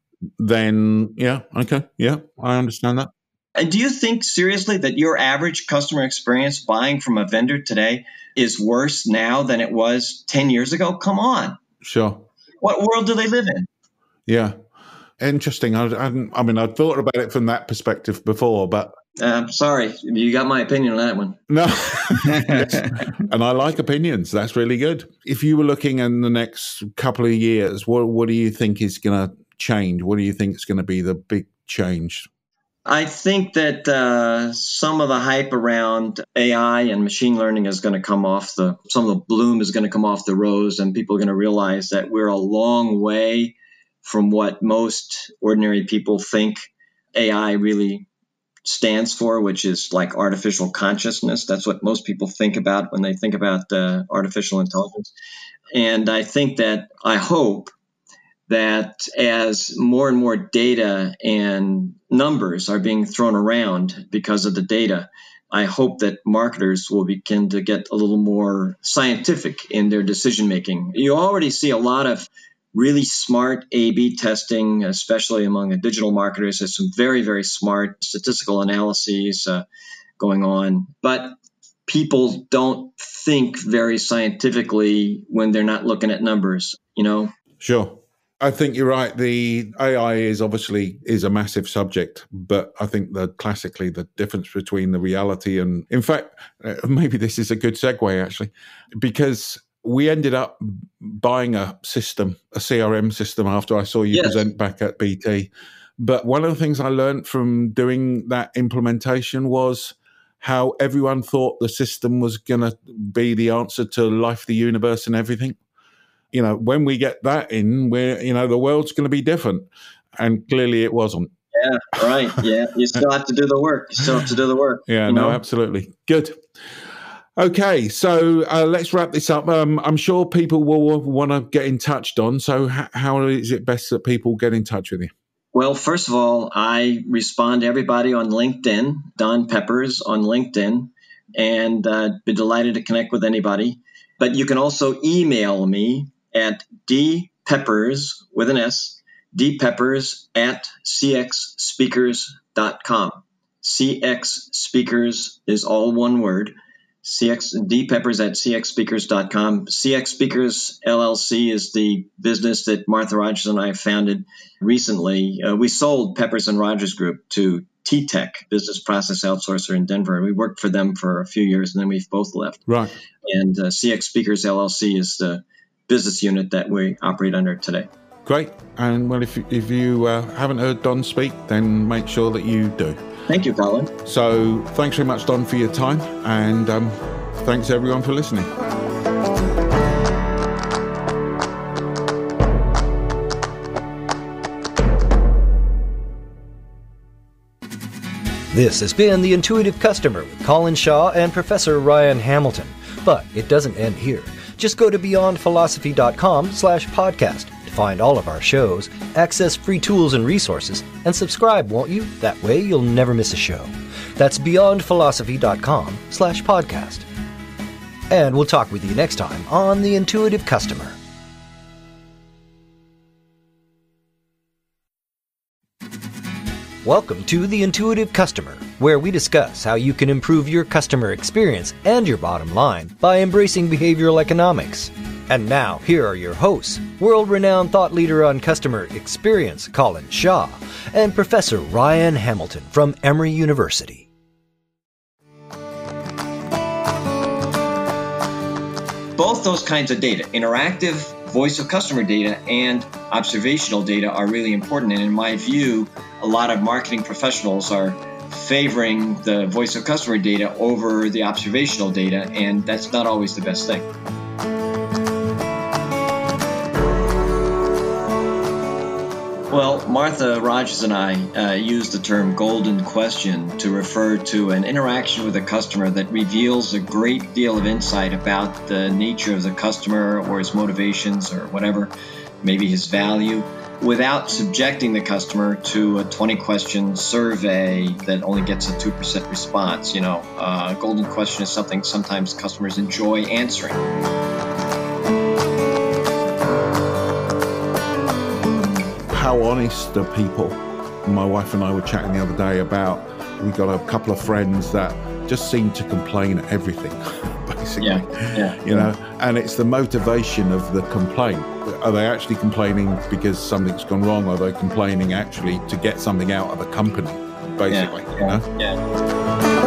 Speaker 4: then, yeah, okay, yeah, I understand that.
Speaker 3: And do you think seriously that your average customer experience buying from a vendor today is worse now than it was ten years ago? Come on.
Speaker 4: Sure.
Speaker 3: What world do they live in?
Speaker 4: Yeah. Interesting. I, I, I mean, I'd thought about it from that perspective before, but
Speaker 3: Uh, I'm sorry. You got my opinion on that one.
Speaker 4: no. Yes. And I like opinions. That's really good. If you were looking in the next couple of years, what, what do you think is going to change? What do you think is going to be the big change?
Speaker 3: I think that uh, some of the hype around A I and machine learning is going to come off the, some of the bloom is going to come off the rose, and people are going to realize that we're a long way from what most ordinary people think A I really stands for, which is like artificial consciousness. That's what most people think about when they think about uh, artificial intelligence. And I think that, I hope that as more and more data and numbers are being thrown around because of the data, I hope that marketers will begin to get a little more scientific in their decision making. You already see a lot of really smart A B testing, especially among the digital marketers. There's some very, very smart statistical analyses uh, going on. But people don't think very scientifically when they're not looking at numbers, you know?
Speaker 4: Sure. I think you're right. The A I is obviously is a massive subject, but I think that classically the difference between the reality and, in fact, uh, maybe this is a good segue actually, because we ended up buying a system, a C R M system, after I saw you
Speaker 3: Yes.
Speaker 4: present back at B T. But one of the things I learned from doing that implementation was how everyone thought the system was going to be the answer to life, the universe, and everything. You know, when we get that in, we're, you know, the world's going to be different. And clearly it wasn't.
Speaker 3: Yeah, right. Yeah, you still have to do the work. You still have to do the work.
Speaker 4: Yeah,
Speaker 3: you
Speaker 4: no,
Speaker 3: know?
Speaker 4: absolutely. Good. Okay, so uh, let's wrap this up. Um, I'm sure people will want to get in touch, Don. So h- how is it best that people get in touch with you?
Speaker 3: Well, first of all, I respond to everybody on LinkedIn, Don Peppers on LinkedIn, and uh, be delighted to connect with anybody. But you can also email me at dpeppers, with an S, dpeppers at c x speakers dot com. C X Speakers is all one word. C X dpeppers at c x speakers dot com. C X Speakers L L C is the business that Martha Rogers and I founded recently. Uh, we sold Peppers and Rogers Group to T-Tech, business process outsourcer in Denver. We worked for them for a few years, and then we've both left.
Speaker 4: Right.
Speaker 3: And uh, C X Speakers L L C is the business unit that we operate under today.
Speaker 4: Great. And well, if, if you uh, haven't heard Don speak, then make sure that you do.
Speaker 3: Thank you, Colin.
Speaker 4: So thanks very much, Don, for your time. And um, thanks, everyone, for listening.
Speaker 2: This has been The Intuitive Customer with Colin Shaw and Professor Ryan Hamilton. But it doesn't end here. Just go to beyond philosophy dot com slash podcast to to find all of our shows, access free tools and resources, and subscribe, won't you? That way you'll never miss a show. That's beyondphilosophy.com slash podcast. And we'll talk with you next time on The Intuitive Customer. Welcome to The Intuitive Customer, where we discuss how you can improve your customer experience and your bottom line by embracing behavioral economics. And now, here are your hosts, world-renowned thought leader on customer experience, Colin Shaw, and Professor Ryan Hamilton from Emory University.
Speaker 3: Both those kinds of data, interactive voice of customer data and observational data, are really important. And in my view, a lot of marketing professionals are favoring the voice of customer data over the observational data, and that's not always the best thing. Well, Martha Rogers and I uh, use the term golden question to refer to an interaction with a customer that reveals a great deal of insight about the nature of the customer or his motivations or whatever, maybe his value, without subjecting the customer to a twenty question survey that only gets a two percent response. You know, uh, golden question is something sometimes customers enjoy answering.
Speaker 4: How honest are people? My wife and I were chatting the other day about, we got a couple of friends that just seem to complain at everything, basically.
Speaker 3: Yeah, yeah.
Speaker 4: You know, and it's the motivation of the complaint. Are they actually complaining because something's gone wrong? Or are they complaining actually to get something out of the company, basically?
Speaker 3: Yeah,
Speaker 4: you know?
Speaker 3: yeah.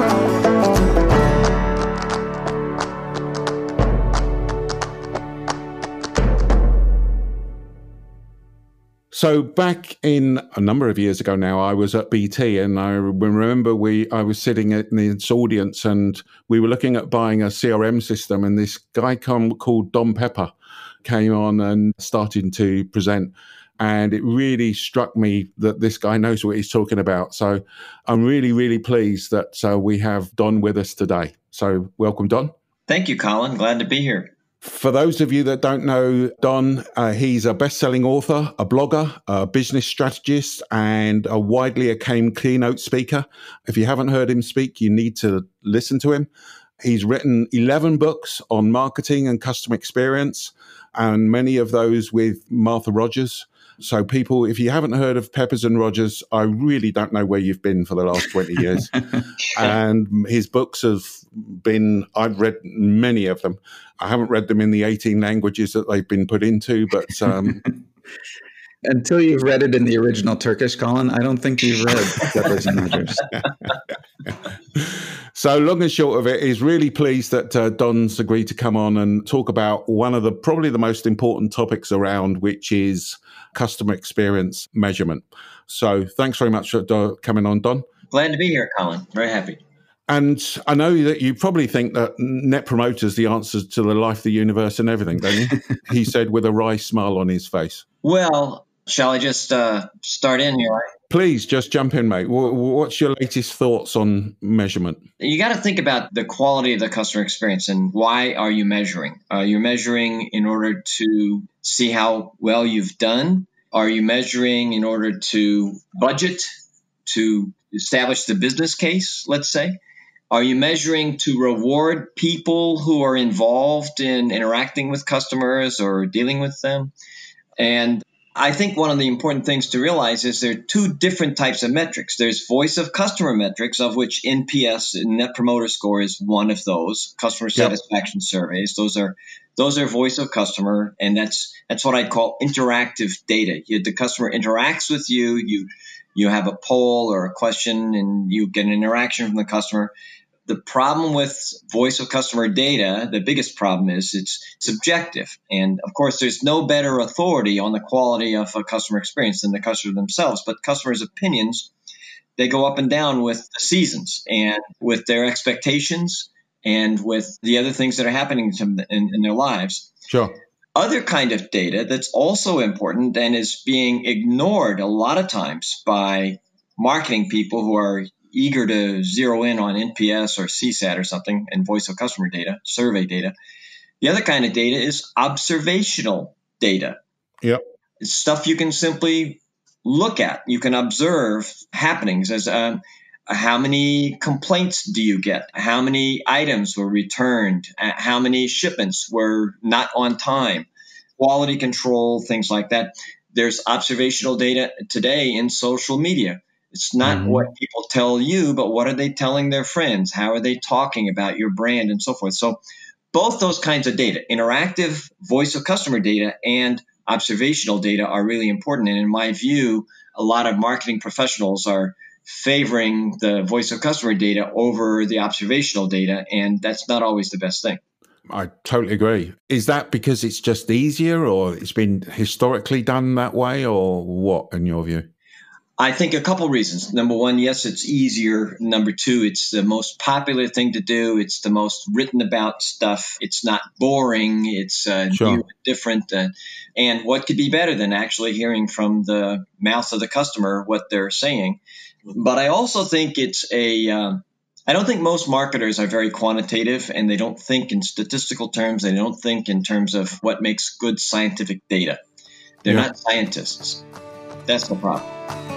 Speaker 4: So back in a number of years ago now, I was at B T, and I remember we I was sitting in this audience, and we were looking at buying a C R M system, and this guy come, called Don Pepper came on and started to present. And it really struck me that this guy knows what he's talking about. So I'm really, really pleased that uh, we have Don with us today. So welcome, Don.
Speaker 3: Thank you, Colin. Glad to be here.
Speaker 4: For those of you that don't know Don, uh, he's a best-selling author, a blogger, a business strategist, and a widely acclaimed keynote speaker. If you haven't heard him speak, you need to listen to him. He's written eleven books on marketing and customer experience, and many of those with Martha Rogers. So people, if you haven't heard of Peppers and Rogers, I really don't know where you've been for the last twenty years. And his books have been, I've read many of them. I haven't read them in the eighteen languages that they've been put into, but... Um,
Speaker 5: Until you've read it in the original Turkish, Colin, I don't think you've read Peppers and Rogers.
Speaker 4: So long and short of it, he's really pleased that uh, Don's agreed to come on and talk about one of the probably the most important topics around, which is customer experience measurement. So thanks very much for coming on, Don.
Speaker 3: Glad to be here, Colin. Very happy.
Speaker 4: And I know that you probably think that Net Promoter is the answer to the life, the universe, and everything, don't you? He said with a wry smile on his face.
Speaker 3: Well, shall I just uh, start in here?
Speaker 4: Please, just jump in, mate. What's your latest thoughts on measurement?
Speaker 3: You got to think about the quality of the customer experience and why are you measuring? Are you measuring in order to see how well you've done? Are you measuring in order to budget, to establish the business case, let's say? Are you measuring to reward people who are involved in interacting with customers or dealing with them? And I think one of the important things to realize is there are two different types of metrics. There's voice of customer metrics, of which N P S, Net Promoter Score, is one of those. Customer satisfaction yep. surveys. Those are those are voice of customer, and that's that's what I'd call interactive data. You, the customer interacts with you. You you have a poll or a question, and you get an interaction from the customer. The problem with voice of customer data, the biggest problem is it's subjective. And of course, there's no better authority on the quality of a customer experience than the customer themselves. But customers' opinions, they go up and down with the seasons and with their expectations and with the other things that are happening to them in, in their lives.
Speaker 4: Sure.
Speaker 3: Other kind of data that's also important and is being ignored a lot of times by marketing people who are eager to zero in on N P S or C SAT or something and voice of customer data, survey data. The other kind of data is observational data.
Speaker 4: Yep.
Speaker 3: It's stuff you can simply look at. You can observe happenings as um, how many complaints do you get? How many items were returned? Uh, How many shipments were not on time? Quality control, things like that. There's observational data today in social media. It's not
Speaker 4: Mhm.
Speaker 3: what people tell you, but what are they telling their friends? How are they talking about your brand and so forth? So both those kinds of data, interactive voice of customer data and observational data, are really important. And in my view, a lot of marketing professionals are favoring the voice of customer data over the observational data, and that's not always the best thing.
Speaker 4: I totally agree. Is that because it's just easier, or it's been historically done that way, or what, in your view?
Speaker 3: I think a couple reasons. Number one, yes, it's easier. Number two, it's the most popular thing to do. It's the most written about stuff. It's not boring. It's uh,
Speaker 4: Sure.
Speaker 3: new and different. Uh, and what could be better than actually hearing from the mouth of the customer what they're saying? But I also think it's a, uh, I don't think most marketers are very quantitative, and they don't think in statistical terms. They don't think in terms of what makes good scientific data. They're
Speaker 4: Yeah.
Speaker 3: not scientists. That's the problem.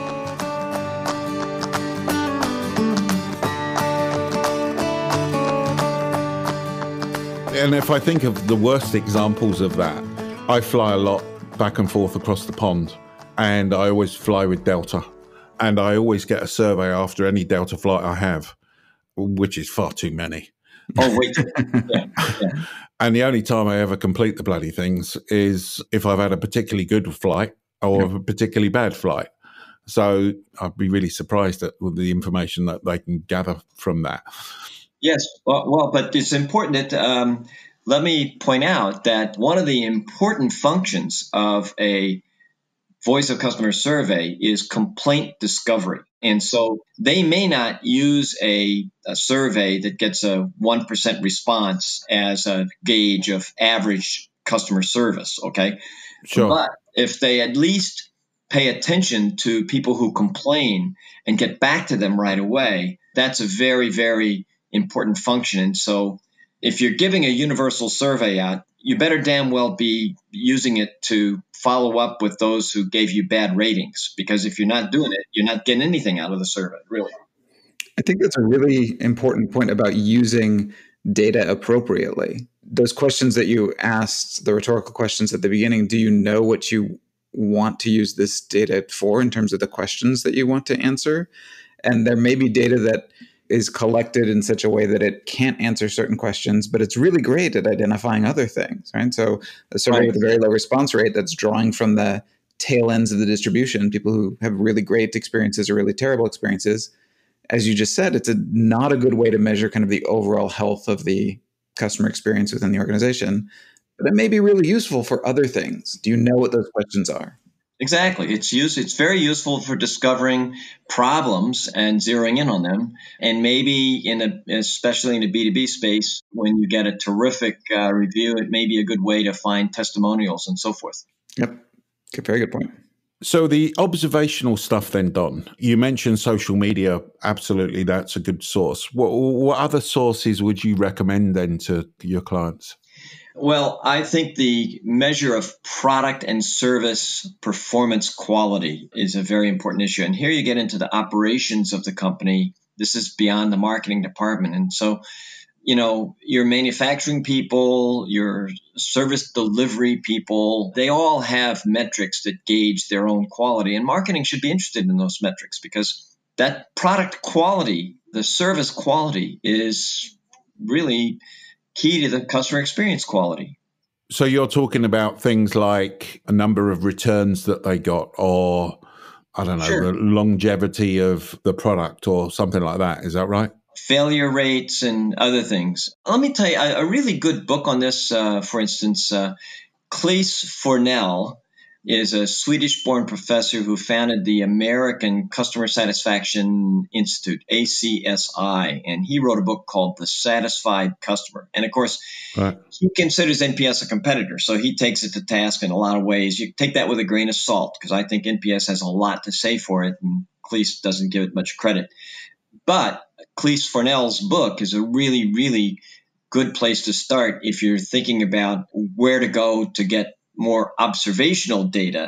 Speaker 4: And if I think of the worst examples of that, I fly a lot back and forth across the pond, and I always fly with Delta. And I always get a survey after any Delta flight I have, which is far too many.
Speaker 3: Oh, wait. Yeah, yeah.
Speaker 4: And the only time I ever complete the bloody things is if I've had a particularly good flight or a particularly bad flight. So I'd be really surprised at the information that they can gather from that.
Speaker 3: Yes, well, well, but it's important that um, let me point out that one of the important functions of a voice of customer survey is complaint discovery. And so they may not use a, a survey that gets a one percent response as a gauge of average customer service, okay?
Speaker 4: Sure.
Speaker 3: But if they at least pay attention to people who complain and get back to them right away, that's a very, very important function. And so if you're giving a universal survey out, you better damn well be using it to follow up with those who gave you bad ratings, because if you're not doing it, you're not getting anything out of the survey, really.
Speaker 5: I think that's a really important point about using data appropriately. Those questions that you asked, the rhetorical questions at the beginning, do you know what you want to use this data for in terms of the questions that you want to answer? And there may be data that is collected in such a way that it can't answer certain questions, but it's really great at identifying other things, right? So a survey
Speaker 3: Right.
Speaker 5: with a very low response rate that's drawing from the tail ends of the distribution, people who have really great experiences or really terrible experiences. As you just said, it's a, not a good way to measure kind of the overall health of the customer experience within the organization, but it may be really useful for other things. Do you know what those questions are?
Speaker 3: Exactly. It's use, It's very useful for discovering problems and zeroing in on them. And maybe in a, especially in the B two B space, when you get a terrific uh, review, it may be a good way to find testimonials and so forth.
Speaker 5: Yep. Okay, very good point.
Speaker 4: So the observational stuff then, Don, you mentioned social media. Absolutely, that's a good source. What, what other sources would you recommend then to your clients?
Speaker 3: Well, I think the measure of product and service performance quality is a very important issue. And here you get into the operations of the company. This is beyond the marketing department. And so, you know, your manufacturing people, your service delivery people, they all have metrics that gauge their own quality. And marketing should be interested in those metrics, because that product quality, the service quality, is really key to the customer experience quality.
Speaker 4: So you're talking about things like a number of returns that they got, or I don't know,
Speaker 3: Sure.
Speaker 4: the longevity of the product or something like that. Is that right?
Speaker 3: Failure rates and other things. Let me tell you, a, a really good book on this, uh, for instance, uh, Claes Fornell is a Swedish-born professor who founded the American Customer Satisfaction Institute, A C S I, and he wrote a book called The Satisfied Customer. And of course,
Speaker 4: Right.
Speaker 3: he considers N P S a competitor, so he takes it to task in a lot of ways. You take that with a grain of salt, because I think N P S has a lot to say for it, and Claes doesn't give it much credit. But Claes Fornell's book is a really, really good place to start if you're thinking about where to go to get more observational data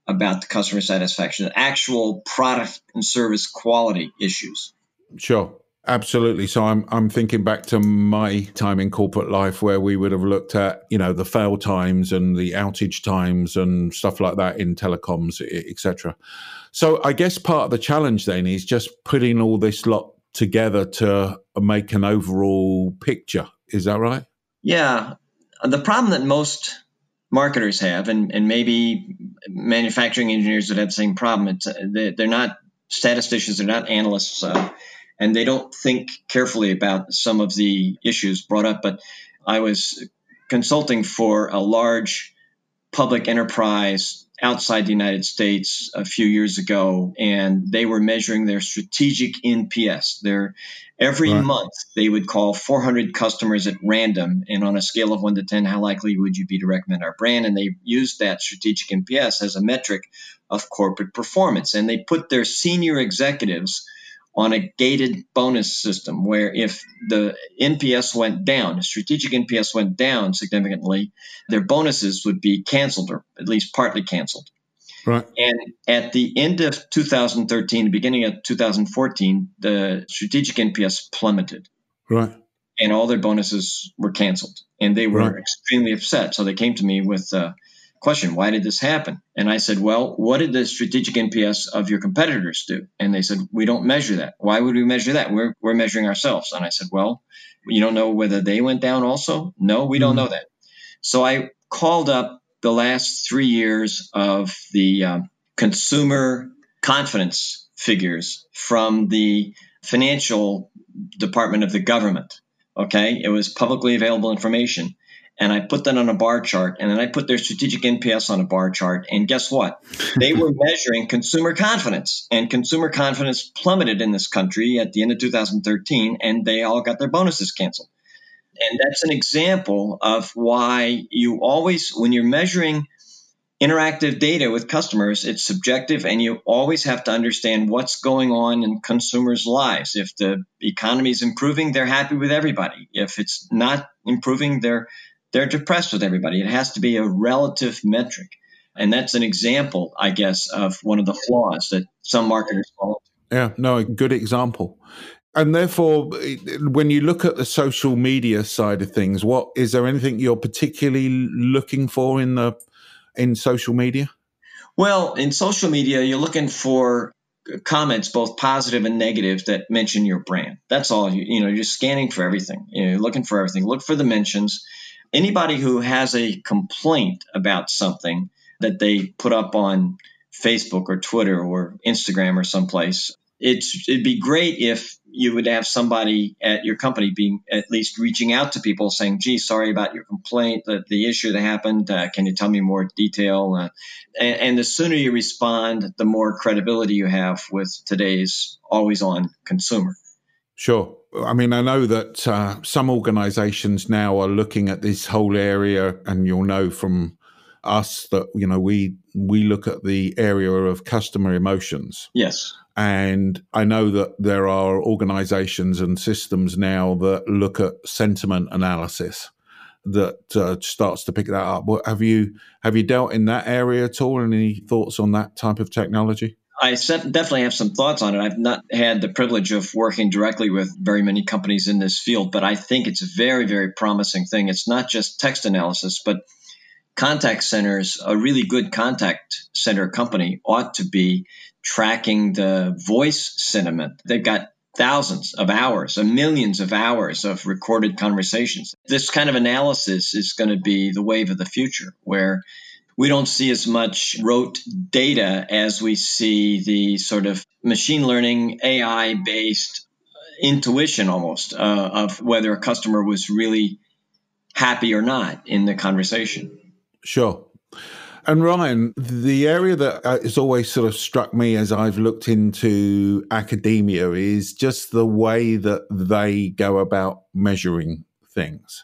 Speaker 3: about the customer satisfaction, the actual product and service quality issues.
Speaker 4: Sure. Absolutely. So I'm I'm thinking back to my time in corporate life where we would have looked at, you know, the fail times and the outage times and stuff like that in telecoms, et cetera. So I guess part of the challenge then is just putting all this lot together to make an overall picture. Is that right?
Speaker 3: Yeah. The problem that most marketers have, and, and maybe manufacturing engineers that have the same problem, it's, they're not statisticians, they're not analysts, uh, and they don't think carefully about some of the issues brought up. But I was consulting for a large public enterprise outside the United States a few years ago, and they were measuring their strategic N P S. Their, every right. month, they would call four hundred customers at random, and on a scale of one to ten, how likely would you be to recommend our brand? And they used that strategic N P S as a metric of corporate performance. And they put their senior executives on a gated bonus system where if the N P S went down, the strategic N P S went down significantly, their bonuses would be canceled or at least partly canceled.
Speaker 4: Right.
Speaker 3: And at the end of two thousand thirteen, the beginning of two thousand fourteen, the strategic N P S plummeted.
Speaker 4: Right.
Speaker 3: And all their bonuses were canceled. And they were right. extremely upset. So they came to me with a question, why did this happen? And I said, well, what did the strategic N P S of your competitors do? And they said, we don't measure that. Why would we measure that? We're we're measuring ourselves. And I said, well, you don't know whether they went down also? No, we don't know that. So I called up the last three years of the um, consumer confidence figures from the financial department of the government. Okay, it was publicly available information. And I put that on a bar chart, and then I put their strategic N P S on a bar chart. And guess what? They were measuring consumer confidence, and consumer confidence plummeted in this country at the end of two thousand thirteen, and they all got their bonuses canceled. And that's an example of why you always, when you're measuring interactive data with customers, it's subjective, and you always have to understand what's going on in consumers' lives. If the economy is improving, they're happy with everybody. If it's not improving, they're they're depressed with everybody. It has to be a relative metric. And that's an example, I guess, of one of the flaws that some marketers fall into.
Speaker 4: Yeah, no, a good example. And therefore, when you look at the social media side of things, what is there anything you're particularly looking for in the in social media?
Speaker 3: Well, in social media, you're looking for comments, both positive and negative, that mention your brand. That's all. You, you know, you're scanning for everything. You know, you're looking for everything. Look for the mentions. Anybody who has a complaint about something that they put up on Facebook or Twitter or Instagram or someplace, it's, it'd be great if you would have somebody at your company being at least reaching out to people saying, gee, sorry about your complaint, the, the issue that happened. Uh, can you tell me more detail? Uh, and, and the sooner you respond, the more credibility you have with today's always-on consumer.
Speaker 4: Sure. I mean, I know that uh, some organizations now are looking at this whole area, and you'll know from us that, you know, we we look at the area of customer emotions.
Speaker 3: Yes.
Speaker 4: And I know that there are organizations and systems now that look at sentiment analysis that uh, starts to pick that up. What, have you have you dealt in that area at all? Any thoughts on that type of technology?
Speaker 3: I definitely have some thoughts on it. I've not had the privilege of working directly with very many companies in this field, but I think it's a very, very promising thing. It's not just text analysis, but contact centers. A really good contact center company ought to be tracking the voice sentiment. They've got thousands of hours, millions of hours of recorded conversations. This kind of analysis is going to be the wave of the future, where we don't see as much rote data as we see the sort of machine learning, A I-based intuition almost uh, of whether a customer was really happy or not in the conversation.
Speaker 4: Sure. And Ryan, the area that has always sort of struck me as I've looked into academia is just the way that they go about measuring things.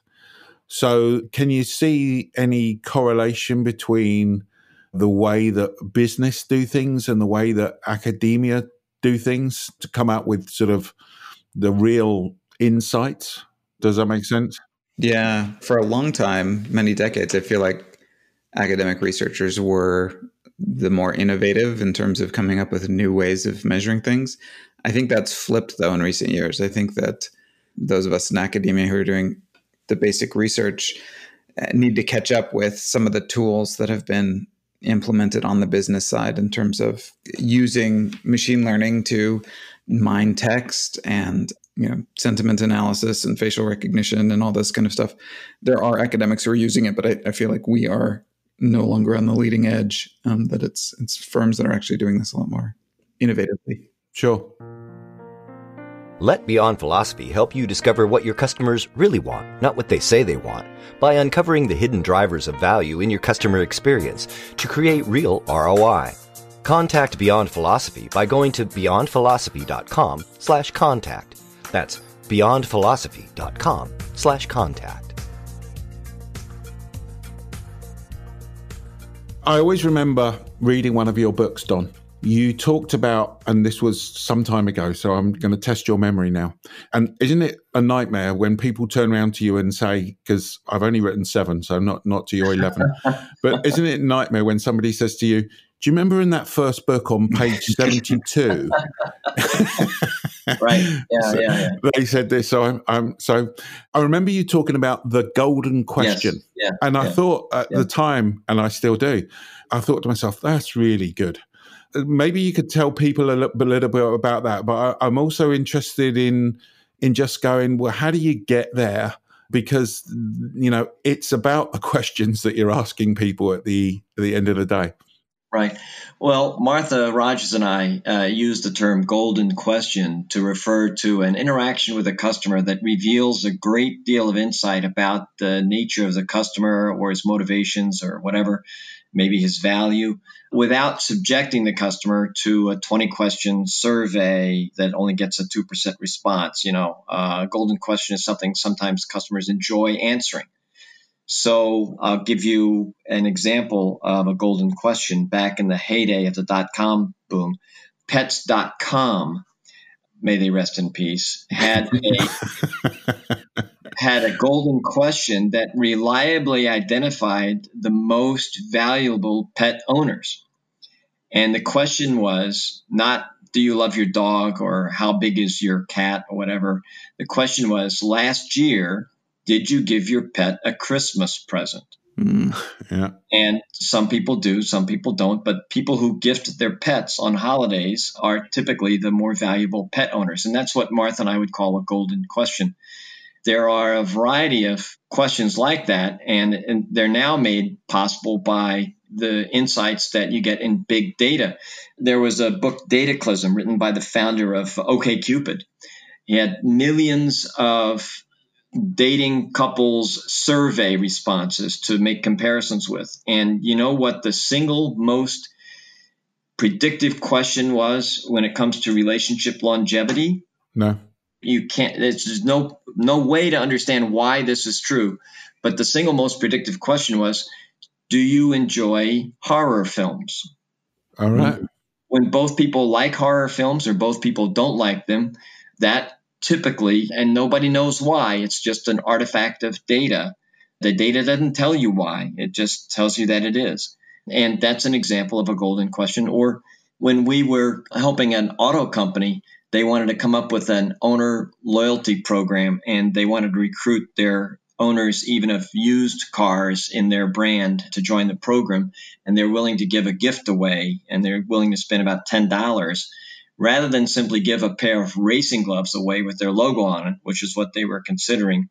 Speaker 4: So can you see any correlation between the way that business do things and the way that academia do things to come out with sort of the real insights? Does that make sense?
Speaker 5: Yeah. For a long time, many decades, I feel like academic researchers were the more innovative in terms of coming up with new ways of measuring things. I think that's flipped, though, in recent years. I think that those of us in academia who are doing the basic research need to catch up with some of the tools that have been implemented on the business side in terms of using machine learning to mine text and, you know, sentiment analysis and facial recognition and all this kind of stuff. There are academics who are using it, but I, I feel like we are no longer on the leading edge, um, that it's it's firms that are actually doing this a lot more innovatively.
Speaker 4: Sure.
Speaker 2: Let Beyond Philosophy help you discover what your customers really want, not what they say they want, by uncovering the hidden drivers of value in your customer experience to create real R O I. Contact Beyond Philosophy by going to beyondphilosophy.com slash contact. That's beyondphilosophy.com slash contact.
Speaker 4: I always remember reading one of your books, Don. You talked about, and this was some time ago, so I'm going to test your memory now. And isn't it a nightmare when people turn around to you and say, because I've only written seven, so not, not to your eleven, but isn't it a nightmare when somebody says to you, do you remember in that first book on page seventy-two?
Speaker 3: Right. Yeah,
Speaker 4: so
Speaker 3: yeah, yeah.
Speaker 4: They said this. So I'm, I'm, so I remember you talking about the golden question.
Speaker 3: Yes, yeah,
Speaker 4: and I
Speaker 3: yeah,
Speaker 4: thought at
Speaker 3: yeah.
Speaker 4: the time, and I still do, I thought to myself, that's really good. Maybe you could tell people a little, a little bit about that, but I, I'm also interested in in just going, well, how do you get there? Because, you know, it's about the questions that you're asking people at the at the end of the day.
Speaker 3: Right. Well, Martha Rogers and I uh, use the term golden question to refer to an interaction with a customer that reveals a great deal of insight about the nature of the customer or his motivations or whatever, maybe his value, without subjecting the customer to a twenty question survey that only gets a two percent response. You know, uh, a golden question is something sometimes customers enjoy answering. So I'll give you an example of a golden question. Back in the heyday of the dot-com boom, pets dot com, may they rest in peace, had a had a golden question that reliably identified the most valuable pet owners. And the question was not, do you love your dog or how big is your cat or whatever? The question was, last year, did you give your pet a Christmas present?
Speaker 4: Mm, yeah.
Speaker 3: And some people do, some people don't. But people who gift their pets on holidays are typically the more valuable pet owners. And that's what Martha and I would call a golden question. There are a variety of questions like that, and, and they're now made possible by the insights that you get in big data. There was a book, Dataclysm, written by the founder of OkCupid. He had millions of dating couples survey responses to make comparisons with. And you know what the single most predictive question was when it comes to relationship longevity?
Speaker 4: No.
Speaker 3: You can't, there's just no, no way to understand why this is true. But the single most predictive question was, do you enjoy horror films?
Speaker 4: All right.
Speaker 3: When both people like horror films or both people don't like them, that typically, and nobody knows why, it's just an artifact of data. The data doesn't tell you why. It just tells you that it is. And that's an example of a golden question. Or when we were helping an auto company, they wanted to come up with an owner loyalty program, and they wanted to recruit their owners, even of used cars in their brand, to join the program. And they're willing to give a gift away, and they're willing to spend about ten dollars. Rather than simply give a pair of racing gloves away with their logo on it, which is what they were considering,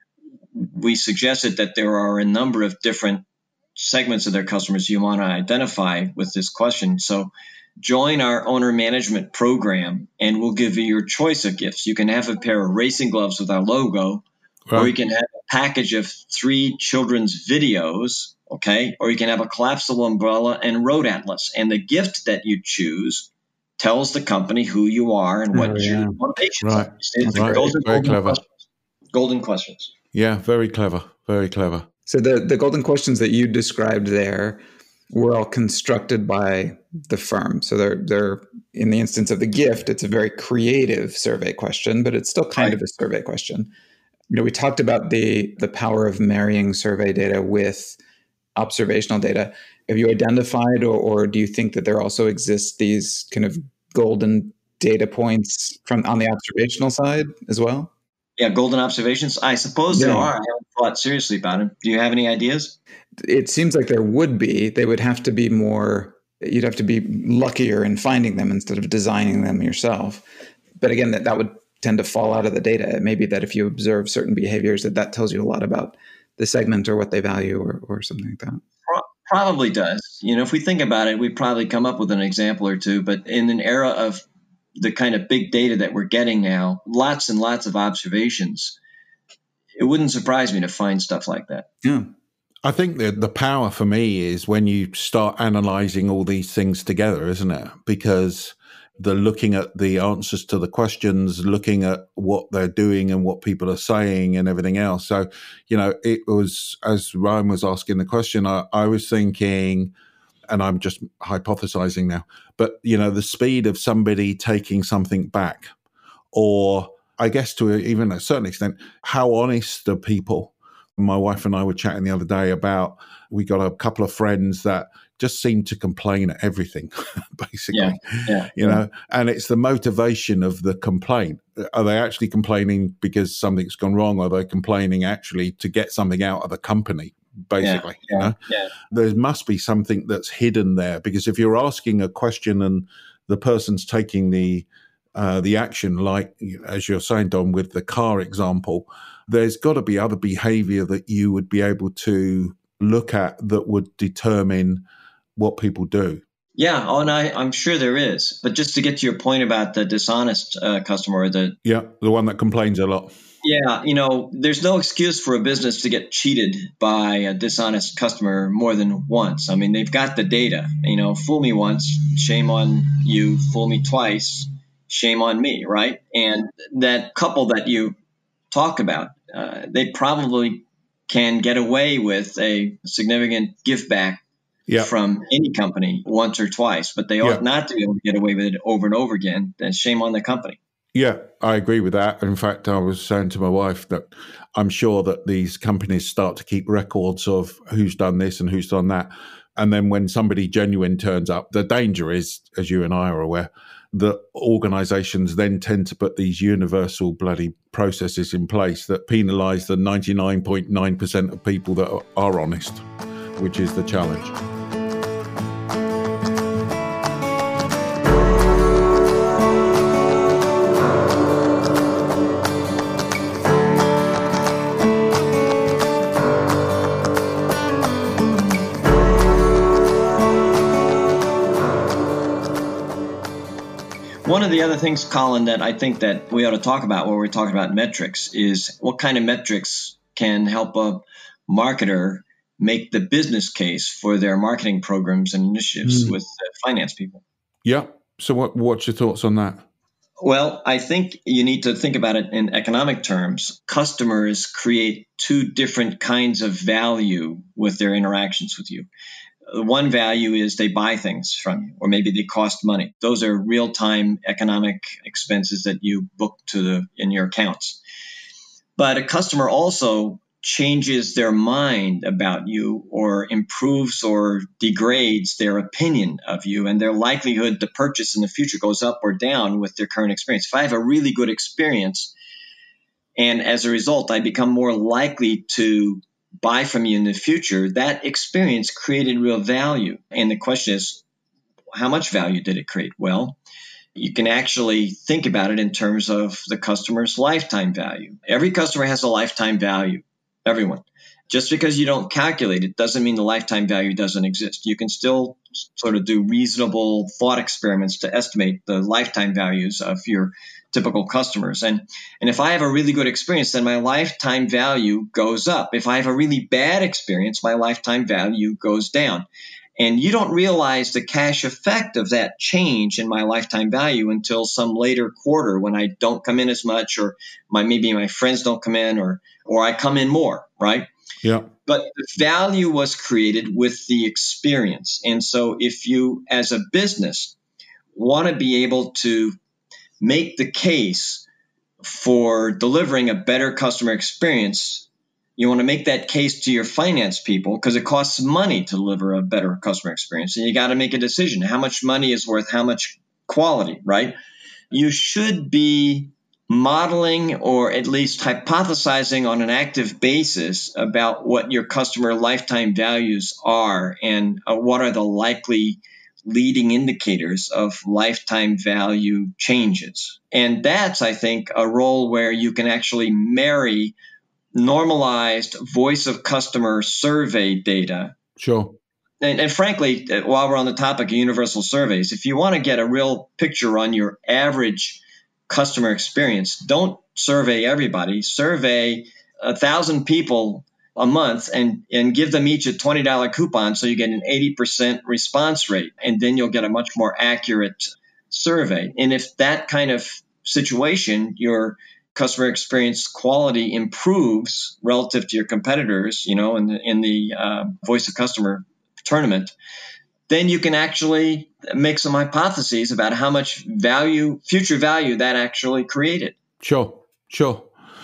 Speaker 3: we suggested that there are a number of different segments of their customers you want to identify with this question. So join our owner management program, and we'll give you your choice of gifts. You can have a pair of racing gloves with our logo, right, or you can have a package of three children's videos, okay? Or you can have a collapsible umbrella and road atlas. And the gift that you choose tells the company who you are and what oh, yeah. your motivations
Speaker 4: right.
Speaker 3: are. It's
Speaker 4: right.
Speaker 3: Those are
Speaker 4: very
Speaker 3: golden
Speaker 4: clever.
Speaker 3: questions. Golden questions.
Speaker 4: Yeah, very clever. Very clever.
Speaker 5: So the, the golden questions that you described there were all constructed by the firm. So they're they're in the instance of the gift, it's a very creative survey question, but it's still kind right. of a survey question. You know, we talked about the the power of marrying survey data with observational data. have you identified, or, or do you think that there also exists these kind of golden data points from on the observational side as well?
Speaker 3: Yeah, golden observations. I suppose
Speaker 5: Yeah.
Speaker 3: there are. I haven't thought seriously about it. Do you have any ideas?
Speaker 5: It seems like there would be. They would have to be more, you'd have to be luckier in finding them instead of designing them yourself. But again, that, that would tend to fall out of the data. It may be that if you observe certain behaviors, that that tells you a lot about the segment or what they value or, or something like that.
Speaker 3: Probably does. You know, if we think about it, we'd probably come up with an example or two. But in an era of the kind of big data that we're getting now, lots and lots of observations, it wouldn't surprise me to find stuff like that.
Speaker 5: Yeah.
Speaker 4: I think that the power for me is when you start analyzing all these things together, isn't it? Because the looking at the answers to the questions, looking at what they're doing and what people are saying and everything else. So, you know, it was, as Ryan was asking the question, I, I was thinking, and I'm just hypothesizing now, but, you know, the speed of somebody taking something back, or I guess to even a certain extent, how honest are people? My wife and I were chatting the other day about, we got a couple of friends that just seem to complain at everything, basically,
Speaker 3: yeah, yeah,
Speaker 4: you
Speaker 3: yeah.
Speaker 4: know, and it's the motivation of the complaint. Are they actually complaining because something's gone wrong? Or are they complaining actually to get something out of the company, basically?
Speaker 3: Yeah,
Speaker 4: you know,
Speaker 3: yeah.
Speaker 4: There must be something that's hidden there, because if you're asking a question and the person's taking the, uh, the action, like, as you're saying, Don, with the car example, there's got to be other behavior that you would be able to look at that would determine what people do.
Speaker 3: Yeah, oh, and I, I'm sure there is. But just to get to your point about the dishonest uh, customer, or the
Speaker 4: yeah, the one that complains a lot.
Speaker 3: Yeah, you know, there's no excuse for a business to get cheated by a dishonest customer more than once. I mean, they've got the data. You know, fool me once, shame on you. Fool me twice, shame on me, right? And that couple that you talk about, uh, they probably can get away with a significant give back
Speaker 4: Yeah.
Speaker 3: from any company once or twice, but they ought
Speaker 4: Yeah.
Speaker 3: not to be able to get away with it over and over again. Then shame on the company.
Speaker 4: Yeah, I agree with that. In fact, I was saying to my wife that I'm sure that these companies start to keep records of who's done this and who's done that. And then when somebody genuine turns up, the danger is, as you and I are aware, that organizations then tend to put these universal bloody processes in place that penalize the ninety-nine point nine percent of people that are, are honest, which is the challenge.
Speaker 3: One of the other things, Colin, that I think that we ought to talk about when we're talking about metrics is what kind of metrics can help a marketer make the business case for their marketing programs and initiatives mm. with uh, finance people.
Speaker 4: Yeah. So what, what's your thoughts on that?
Speaker 3: Well, I think you need to think about it in economic terms. Customers create two different kinds of value with their interactions with you. One value is they buy things from you, or maybe they cost money. Those are real-time economic expenses that you book to the in your accounts. But a customer also changes their mind about you, or improves or degrades their opinion of you, and their likelihood to purchase in the future goes up or down with their current experience. If I have a really good experience, and as a result, I become more likely to buy from you in the future, that experience created real value. And the question is, how much value did it create? Well, you can actually think about it in terms of the customer's lifetime value. Every customer has a lifetime value, everyone. Just because you don't calculate it doesn't mean the lifetime value doesn't exist. You can still sort of do reasonable thought experiments to estimate the lifetime values of your typical customers. And, and if I have a really good experience, then my lifetime value goes up. If I have a really bad experience, my lifetime value goes down. And you don't realize the cash effect of that change in my lifetime value until some later quarter when I don't come in as much, or my maybe my friends don't come in, or or I come in more, right?
Speaker 4: Yeah.
Speaker 3: But the value was created with the experience. And so if you, as a business, want to be able to make the case for delivering a better customer experience, You want to make that case to your finance people because it costs money to deliver a better customer experience. And you got to make a decision. How much money is worth how much quality, right? You should be modeling or at least hypothesizing on an active basis about what your customer lifetime values are and uh, what are the likely leading indicators of lifetime value changes. And that's, I think, a role where you can actually marry normalized voice of customer survey data.
Speaker 4: Sure.
Speaker 3: And, and frankly, while we're on the topic of universal surveys, if you want to get a real picture on your average customer experience, don't survey everybody. Survey a thousand people a month and, and give them each a twenty dollars coupon so you get an eighty percent response rate. And then you'll get a much more accurate survey. And if that kind of situation, your customer experience quality improves relative to your competitors, you know, in the, in the uh, voice of customer tournament, then you can actually make some hypotheses about how much value, future value that actually created.
Speaker 4: Sure, sure.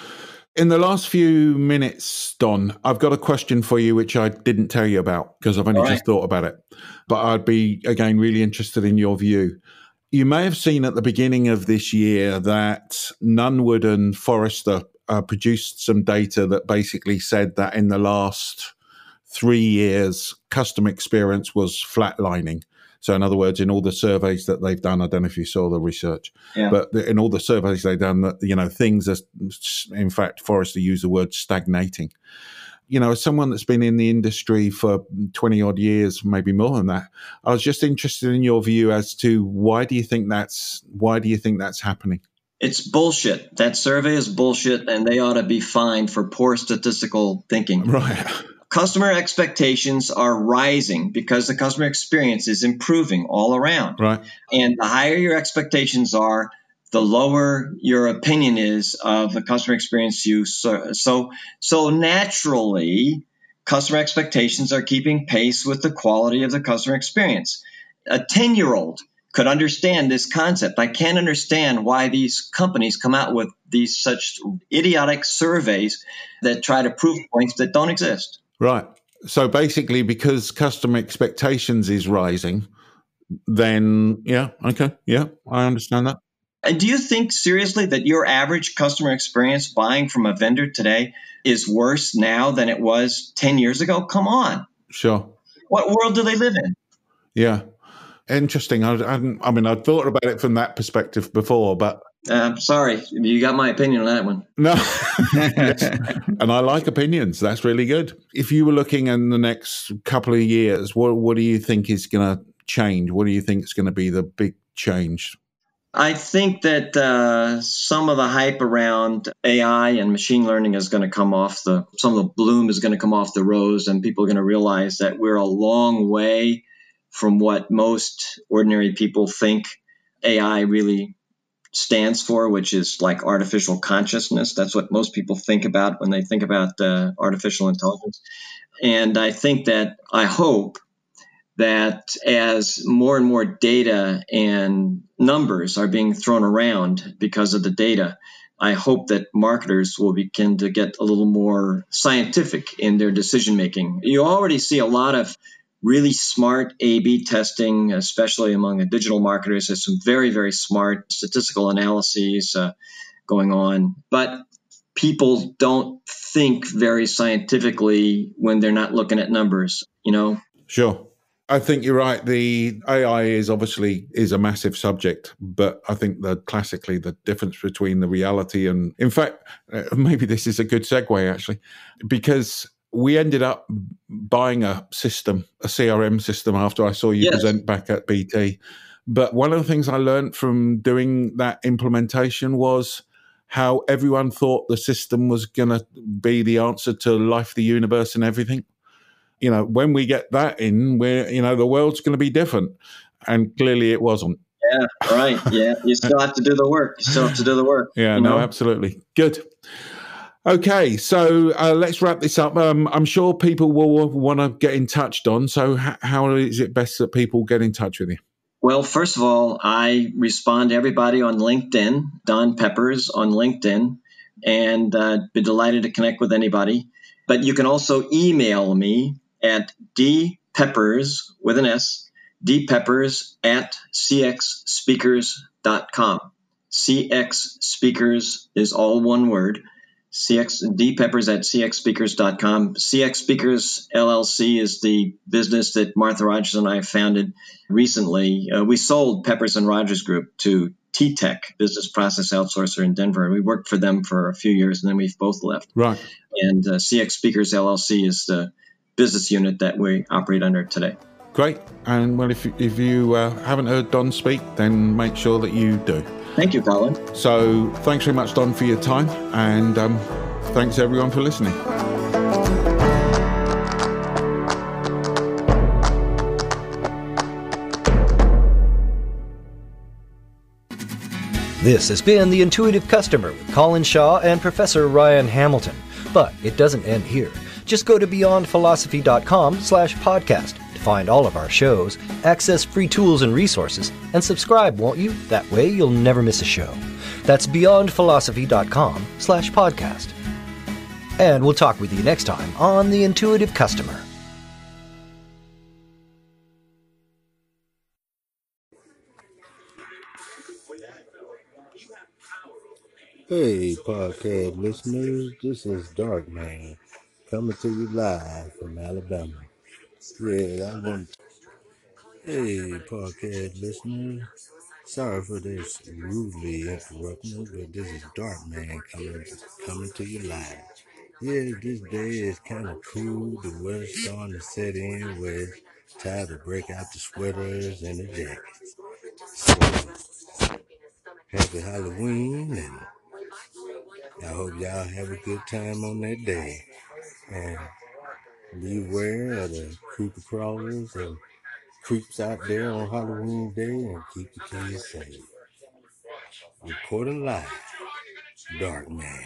Speaker 4: In the last few minutes, Don, I've got a question for you, which I didn't tell you about because I've only
Speaker 3: All right.
Speaker 4: just thought about it. But I'd be, again, really interested in your view. You may have seen at the beginning of this year that Nunwood and Forrester uh, produced some data that basically said that in the last three years, customer experience was flatlining. So in other words, in all the surveys that they've done, I don't know if you saw the research,
Speaker 3: Yeah.
Speaker 4: but in all the surveys they've done, that you know, things are, in fact, Forrester used the word stagnating. You know, as someone that's been in the industry for twenty odd years, maybe more than that, I was just interested in your view as to why do you think that's why do you think that's happening?
Speaker 3: It's bullshit. That survey is bullshit, and they ought to be fined for poor statistical thinking.
Speaker 4: Right.
Speaker 3: Customer expectations are rising because the customer experience is improving all around.
Speaker 4: Right.
Speaker 3: And the higher your expectations are, the lower your opinion is of the customer experience you serve. So, so naturally, customer expectations are keeping pace with the quality of the customer experience. A ten-year-old could understand this concept. I can't understand why these companies come out with these such idiotic surveys that try to prove points that don't exist.
Speaker 4: Right. So basically, because customer expectations is rising, then, yeah, okay, yeah, I understand that.
Speaker 3: And do you think seriously that your average customer experience buying from a vendor today is worse now than it was ten years ago? Come on.
Speaker 4: Sure.
Speaker 3: What world do they live in?
Speaker 4: Yeah. Interesting. I, I, hadn't, I mean, I'd thought about it from that perspective before, but
Speaker 3: Uh, sorry, you got my opinion on that one.
Speaker 4: no. Yes. And I like opinions. That's really good. If you were looking in the next couple of years, what what do you think is going to change? What do you think is going to be the big change?
Speaker 3: I think that uh, some of the hype around A I and machine learning is going to come off the, some of the bloom is going to come off the rose, and people are going to realize that we're a long way from what most ordinary people think A I really stands for, which is like artificial consciousness. That's what most people think about when they think about uh, artificial intelligence. And I think that, I hope that as more and more data and numbers are being thrown around because of the data, I hope that marketers will begin to get a little more scientific in their decision making. You already see a lot of really smart A B testing, especially among the digital marketers. There's some very, very smart statistical analyses uh, going on. But people don't think very scientifically when they're not looking at numbers, you know?
Speaker 4: Sure. I think you're right. The A I is obviously is a massive subject, but I think that classically the difference between the reality and, in fact, uh, maybe this is a good segue actually, because we ended up buying a system, a C R M system, after I saw you
Speaker 3: Yes.
Speaker 4: present back at B T. But one of the things I learned from doing that implementation was how everyone thought the system was going to be the answer to life, the universe, and everything. You know, when we get that in, we're, you know, the world's going to be different. And clearly it wasn't.
Speaker 3: Yeah, right. Yeah, you still have to do the work. You still have to do the work.
Speaker 4: Yeah,
Speaker 3: you
Speaker 4: no,
Speaker 3: know?
Speaker 4: absolutely. Good. Okay, so uh, let's wrap this up. Um, I'm sure people will want to get in touch, Don. So h- how is it best that people get in touch with you?
Speaker 3: Well, first of all, I respond to everybody on LinkedIn, Don Peppers on LinkedIn, and uh, be delighted to connect with anybody. But you can also email me at dpeppers, with an S, dpeppers at c x speakers dot com. C X Speakers is all one word. C X dpeppers at c x speakers dot com. C X Speakers L L C is the business that Martha Rogers and I founded recently. Uh, we sold Peppers and Rogers Group to T-Tech, business process outsourcer in Denver. We worked for them for a few years, and then we've both left.
Speaker 4: Right.
Speaker 3: And uh, C X Speakers L L C is the business unit that we operate under today.
Speaker 4: Great. And well, if, if you uh, haven't heard Don speak, then make sure that you do.
Speaker 3: Thank you, Colin.
Speaker 4: So thanks very much, Don, for your time. And um, thanks, everyone, for listening.
Speaker 2: This has been The Intuitive Customer with Colin Shaw and Professor Ryan Hamilton. But it doesn't end here. Just go to beyond philosophy dot com slash podcast to find all of our shows, access free tools and resources, and subscribe, won't you? That way you'll never miss a show. That's beyond philosophy dot com slash podcast. And we'll talk with you next time on The Intuitive Customer.
Speaker 1: Hey, podcast listeners, this is Dark Man coming to you live from Alabama. Yeah, I want. Hey, podcast listeners, sorry for this rudely interrupting, but this is Dark Man coming coming to you live. Yeah, this day is kind of cool. The weather's starting to set in where it's time to break out the sweaters and the jackets. So, happy Halloween, and I hope y'all have a good time on that day. And beware of the creepy crawlers and creeps out there on Halloween Day, and keep the kids safe. Reporting live, Dark Man.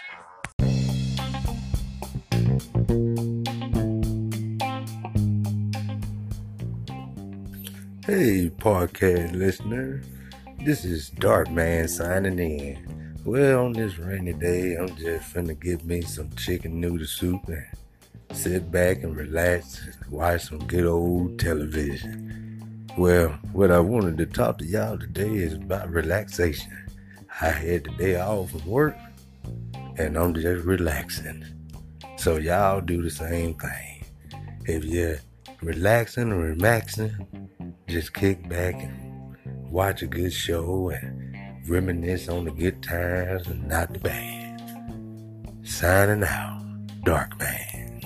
Speaker 1: Hey, podcast listener, this is Dark Man signing in. Well, on this rainy day, I'm just finna get me some chicken noodle soup and sit back and relax and watch some good old television. Well, what I wanted to talk to y'all today is about relaxation. I had the day off from work, and I'm just relaxing. So y'all do the same thing. If you're relaxing and relaxing, just kick back and watch a good show and reminisce on the good times and not the bad. Signing out, Dark Man.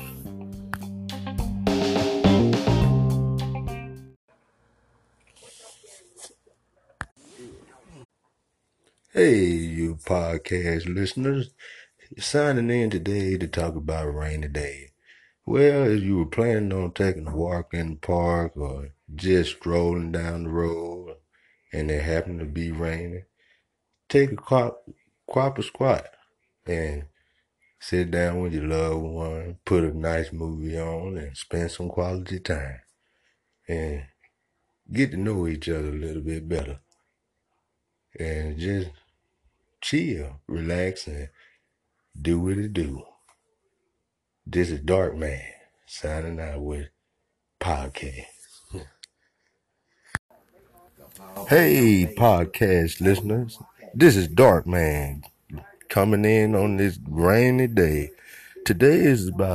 Speaker 1: Hey, you podcast listeners. Signing in today to talk about a rainy day. Well, if you were planning on taking a walk in the park or just strolling down the road and it happened to be raining, take a quap, quap a squat and sit down with your loved one, put a nice movie on, and spend some quality time. And get to know each other a little bit better. And just chill, relax, and do what it do. This is Dark Man, signing out with podcast. Hey, podcast listeners, this is Dark Man coming in on this rainy day. Today is about hard life situations that it seems like when the rough get going and the tough get going, it always that man up above to get you going. It's just a tip of the iceberg to get everybody going. So keep your head up and keep on pushing, because you got a man up above that will always come to your aid and fight all your battles. All right, signing out, Dark Man.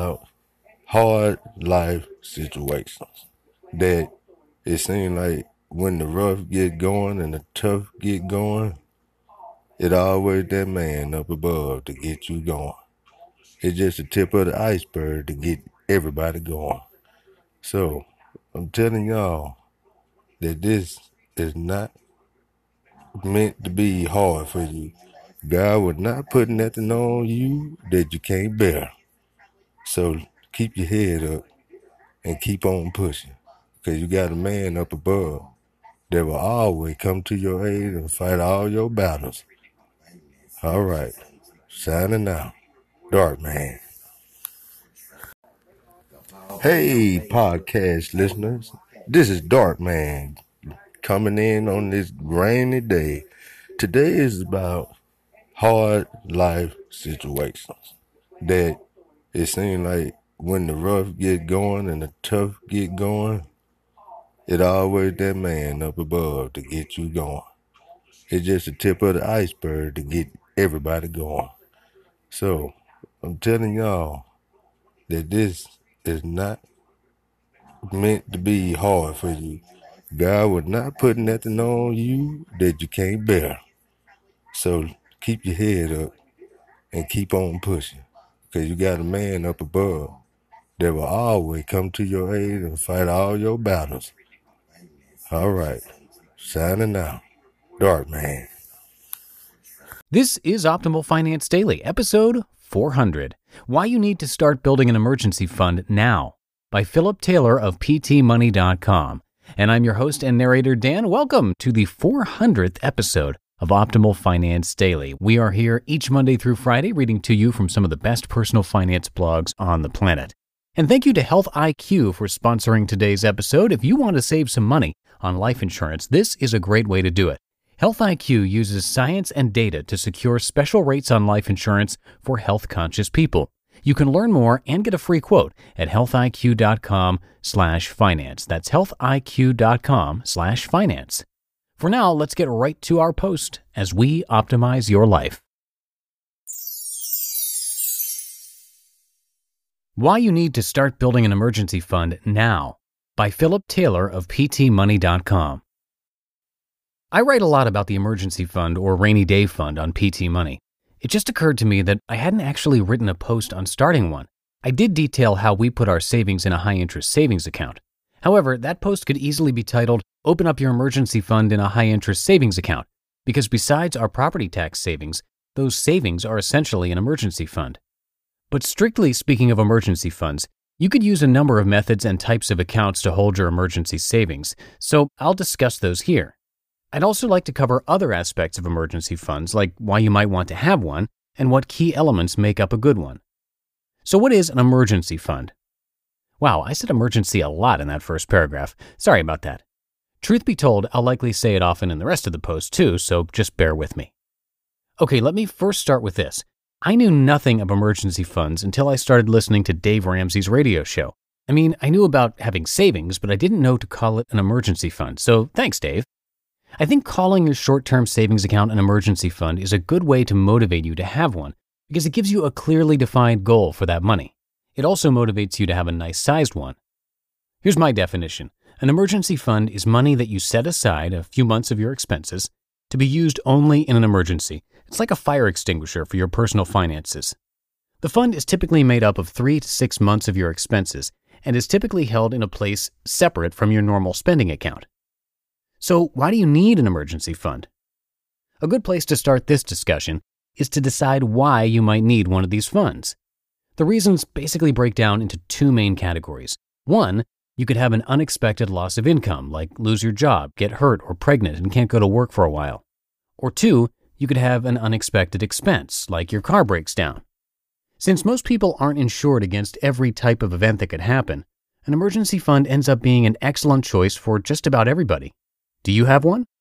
Speaker 1: That it seems like when the rough get going and the tough get going, it always that man up above to get you going. It's just a tip of the iceberg to get everybody going. So I'm telling y'all that this is not meant to be hard for you. God would not put nothing on you that you can't bear. So keep your head up and keep on pushing, because you got a man up above that will always come to your aid and fight all your battles. All right, signing out, Dark Man. Hey, podcast listeners, this is Dark Man coming in on this rainy day. Today is about hard life situations that It seems like when the rough get going and the tough get going, it always that man up above to get you going. It's just the tip of the iceberg to get everybody going. So, I'm telling y'all that this is not meant to be hard for you. God was not putting nothing on you that you can't bear. So, keep your head up and keep on pushing. Because you got a man up above that will always come to your aid and fight all your battles. All right. Signing out. Dark Man.
Speaker 6: This is Optimal Finance Daily, episode four hundred. Why You Need to Start Building an Emergency Fund Now, by Philip Taylor of P T money dot com. And I'm your host and narrator, Dan. Welcome to the four hundredth episode of Optimal Finance Daily. We are here each Monday through Friday reading to you from some of the best personal finance blogs on the planet. And thank you to Health I Q for sponsoring today's episode. If you want to save some money on life insurance, this is a great way to do it. Health I Q uses science and data to secure special rates on life insurance for health-conscious people. You can learn more and get a free quote at healthiq.com slash finance. That's healthiq.com slash finance. For now, let's get right to our post as we optimize your life. Why You Need to Start Building an Emergency Fund Now, by Philip Taylor of P T money dot com. I write a lot about the emergency fund or rainy day fund on P T Money. It just occurred to me that I hadn't actually written a post on starting one. I did detail how we put our savings in a high-interest savings account. However, that post could easily be titled, Open Up Your Emergency Fund in a High-Interest Savings Account, because besides our property tax savings, those savings are essentially an emergency fund. But strictly speaking of emergency funds, you could use a number of methods and types of accounts to hold your emergency savings, so I'll discuss those here. I'd also like to cover other aspects of emergency funds, like why you might want to have one and what key elements make up a good one. So what is an emergency fund? Wow, I said emergency a lot in that first paragraph. Sorry about that. Truth be told, I'll likely say it often in the rest of the post too, so just bear with me. Okay, let me first start with this. I knew nothing of emergency funds until I started listening to Dave Ramsey's radio show. I mean, I knew about having savings, but I didn't know to call it an emergency fund, so thanks, Dave. I think calling your short-term savings account an emergency fund is a good way to motivate you to have one because it gives you a clearly defined goal for that money. It also motivates you to have a nice-sized one. Here's my definition. An emergency fund is money that you set aside a few months of your expenses to be used only in an emergency. It's like a fire extinguisher for your personal finances. The fund is typically made up of three to six months of your expenses and is typically held in a place separate from your normal spending account. So why do you need an emergency fund? A good place to start this discussion is to decide why you might need one of these funds. The reasons basically break down into two main categories. One, you could have an unexpected loss of income, like lose your job, get hurt or pregnant and can't go to work for a while. Or two, you could have an unexpected expense, like your car breaks down. Since most people aren't insured against every type of event that could happen, an emergency fund ends up being an excellent choice for just about everybody. Do you have one?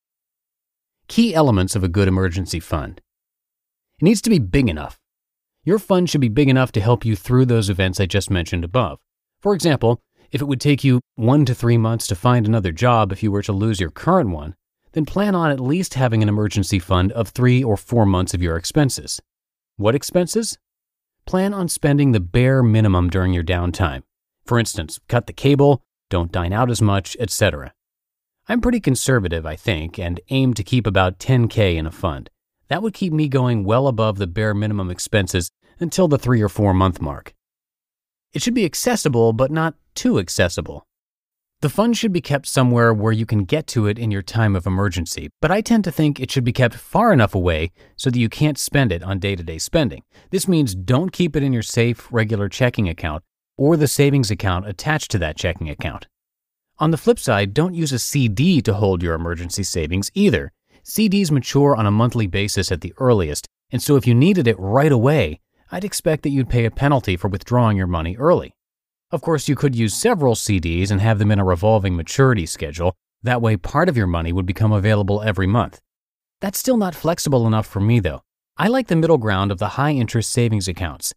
Speaker 6: Key elements of a good emergency fund. It needs to be big enough. Your fund should be big enough to help you through those events I just mentioned above. For example, if it would take you one to three months to find another job if you were to lose your current one, then plan on at least having an emergency fund of three or four months of your expenses. What expenses? Plan on spending the bare minimum during your downtime. For instance, cut the cable, don't dine out as much, et cetera. I'm pretty conservative, I think, and aim to keep about ten K in a fund. That would keep me going well above the bare minimum expenses until the three or four month mark. It should be accessible, but not too accessible. The fund should be kept somewhere where you can get to it in your time of emergency, but I tend to think it should be kept far enough away so that you can't spend it on day-to-day spending. This means don't keep it in your safe, regular checking account or the savings account attached to that checking account. On the flip side, don't use a C D to hold your emergency savings either. C Ds mature on a monthly basis at the earliest, and so if you needed it right away, I'd expect that you'd pay a penalty for withdrawing your money early. Of course, you could use several C Ds and have them in a revolving maturity schedule. That way, part of your money would become available every month. That's still not flexible enough for me, though. I like the middle ground of the high-interest savings accounts.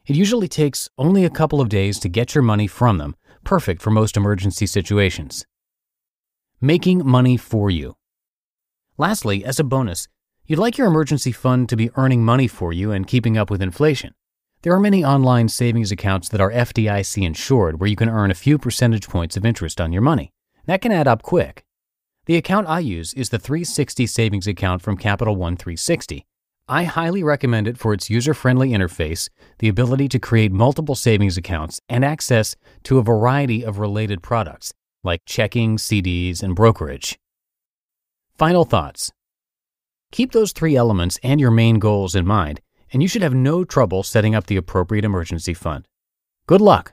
Speaker 6: It usually takes only a couple of days to get your money from them, perfect for most emergency situations. Making money for you. Lastly, as a bonus, you'd like your emergency fund to be earning money for you and keeping up with inflation. There are many online savings accounts that are F D I C insured where you can earn a few percentage points of interest on your money. That can add up quick. The account I use is the three sixty savings account from Capital One three sixty. I highly recommend it for its user-friendly interface, the ability to create multiple savings accounts, and access to a variety of related products, like checking, C Ds, and brokerage. Final thoughts. Keep those three elements and your main goals in mind, and you should have no trouble setting up the appropriate emergency fund. Good luck!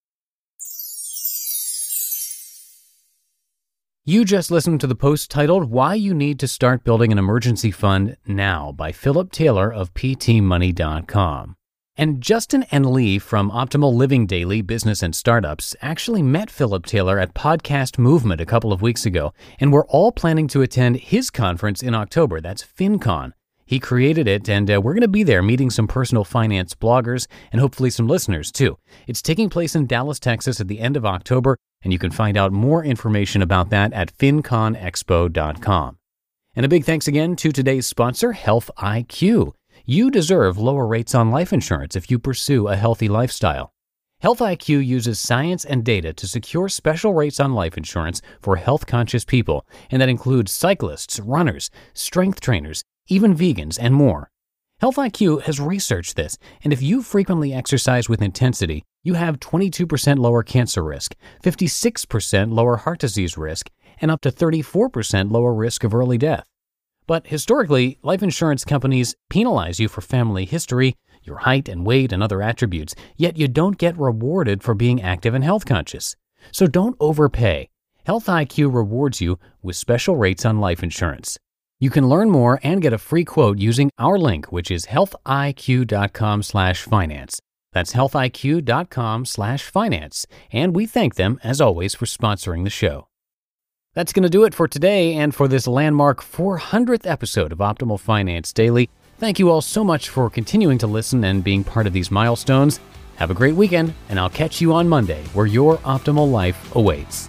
Speaker 6: You just listened to the post titled Why You Need to Start Building an Emergency Fund Now by Philip Taylor of P T money dot com. And Justin and Lee from Optimal Living Daily Business and Startups actually met Philip Taylor at Podcast Movement a couple of weeks ago, and we're all planning to attend his conference in October. That's FinCon. He created it, and uh, we're going to be there meeting some personal finance bloggers and hopefully some listeners too. It's taking place in Dallas, Texas at the end of October, and you can find out more information about that at fin con expo dot com. And a big thanks again to today's sponsor, Health I Q. You deserve lower rates on life insurance if you pursue a healthy lifestyle. Health I Q uses science and data to secure special rates on life insurance for health-conscious people, and that includes cyclists, runners, strength trainers, even vegans, and more. Health I Q has researched this, and if you frequently exercise with intensity, you have twenty-two percent lower cancer risk, fifty-six percent lower heart disease risk, and up to thirty-four percent lower risk of early death. But historically, life insurance companies penalize you for family history, your height and weight, and other attributes, yet you don't get rewarded for being active and health conscious. So don't overpay. Health I Q rewards you with special rates on life insurance. You can learn more and get a free quote using our link, which is health I Q dot com slash finance. That's health I Q dot com slash finance. And we thank them, as always, for sponsoring the show. That's going to do it for today and for this landmark four hundredth episode of Optimal Finance Daily. Thank you all so much for continuing to listen and being part of these milestones. Have a great weekend, and I'll catch you on Monday, where your optimal life awaits.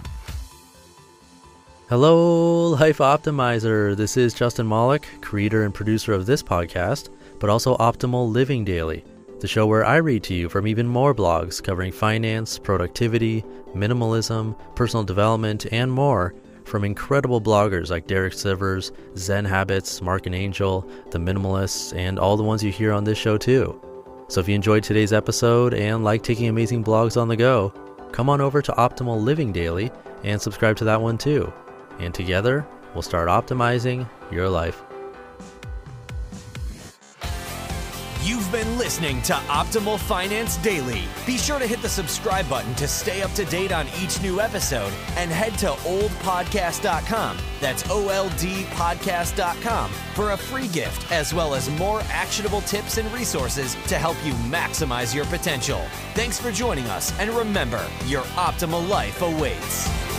Speaker 7: Hello, Life Optimizer. This is Justin Malik, creator and producer of this podcast, but also Optimal Living Daily, the show where I read to you from even more blogs covering finance, productivity, minimalism, personal development, and more from incredible bloggers like Derek Sivers, Zen Habits, Mark and Angel, The Minimalists, and all the ones you hear on this show too. So if you enjoyed today's episode and like taking amazing blogs on the go, come on over to Optimal Living Daily and subscribe to that one too. And together, we'll start optimizing your life.
Speaker 8: You've been listening to Optimal Finance Daily. Be sure to hit the subscribe button to stay up to date on each new episode and head to old podcast dot com. That's O L D podcast dot com for a free gift as well as more actionable tips and resources to help you maximize your potential. Thanks for joining us, and remember, your optimal life awaits.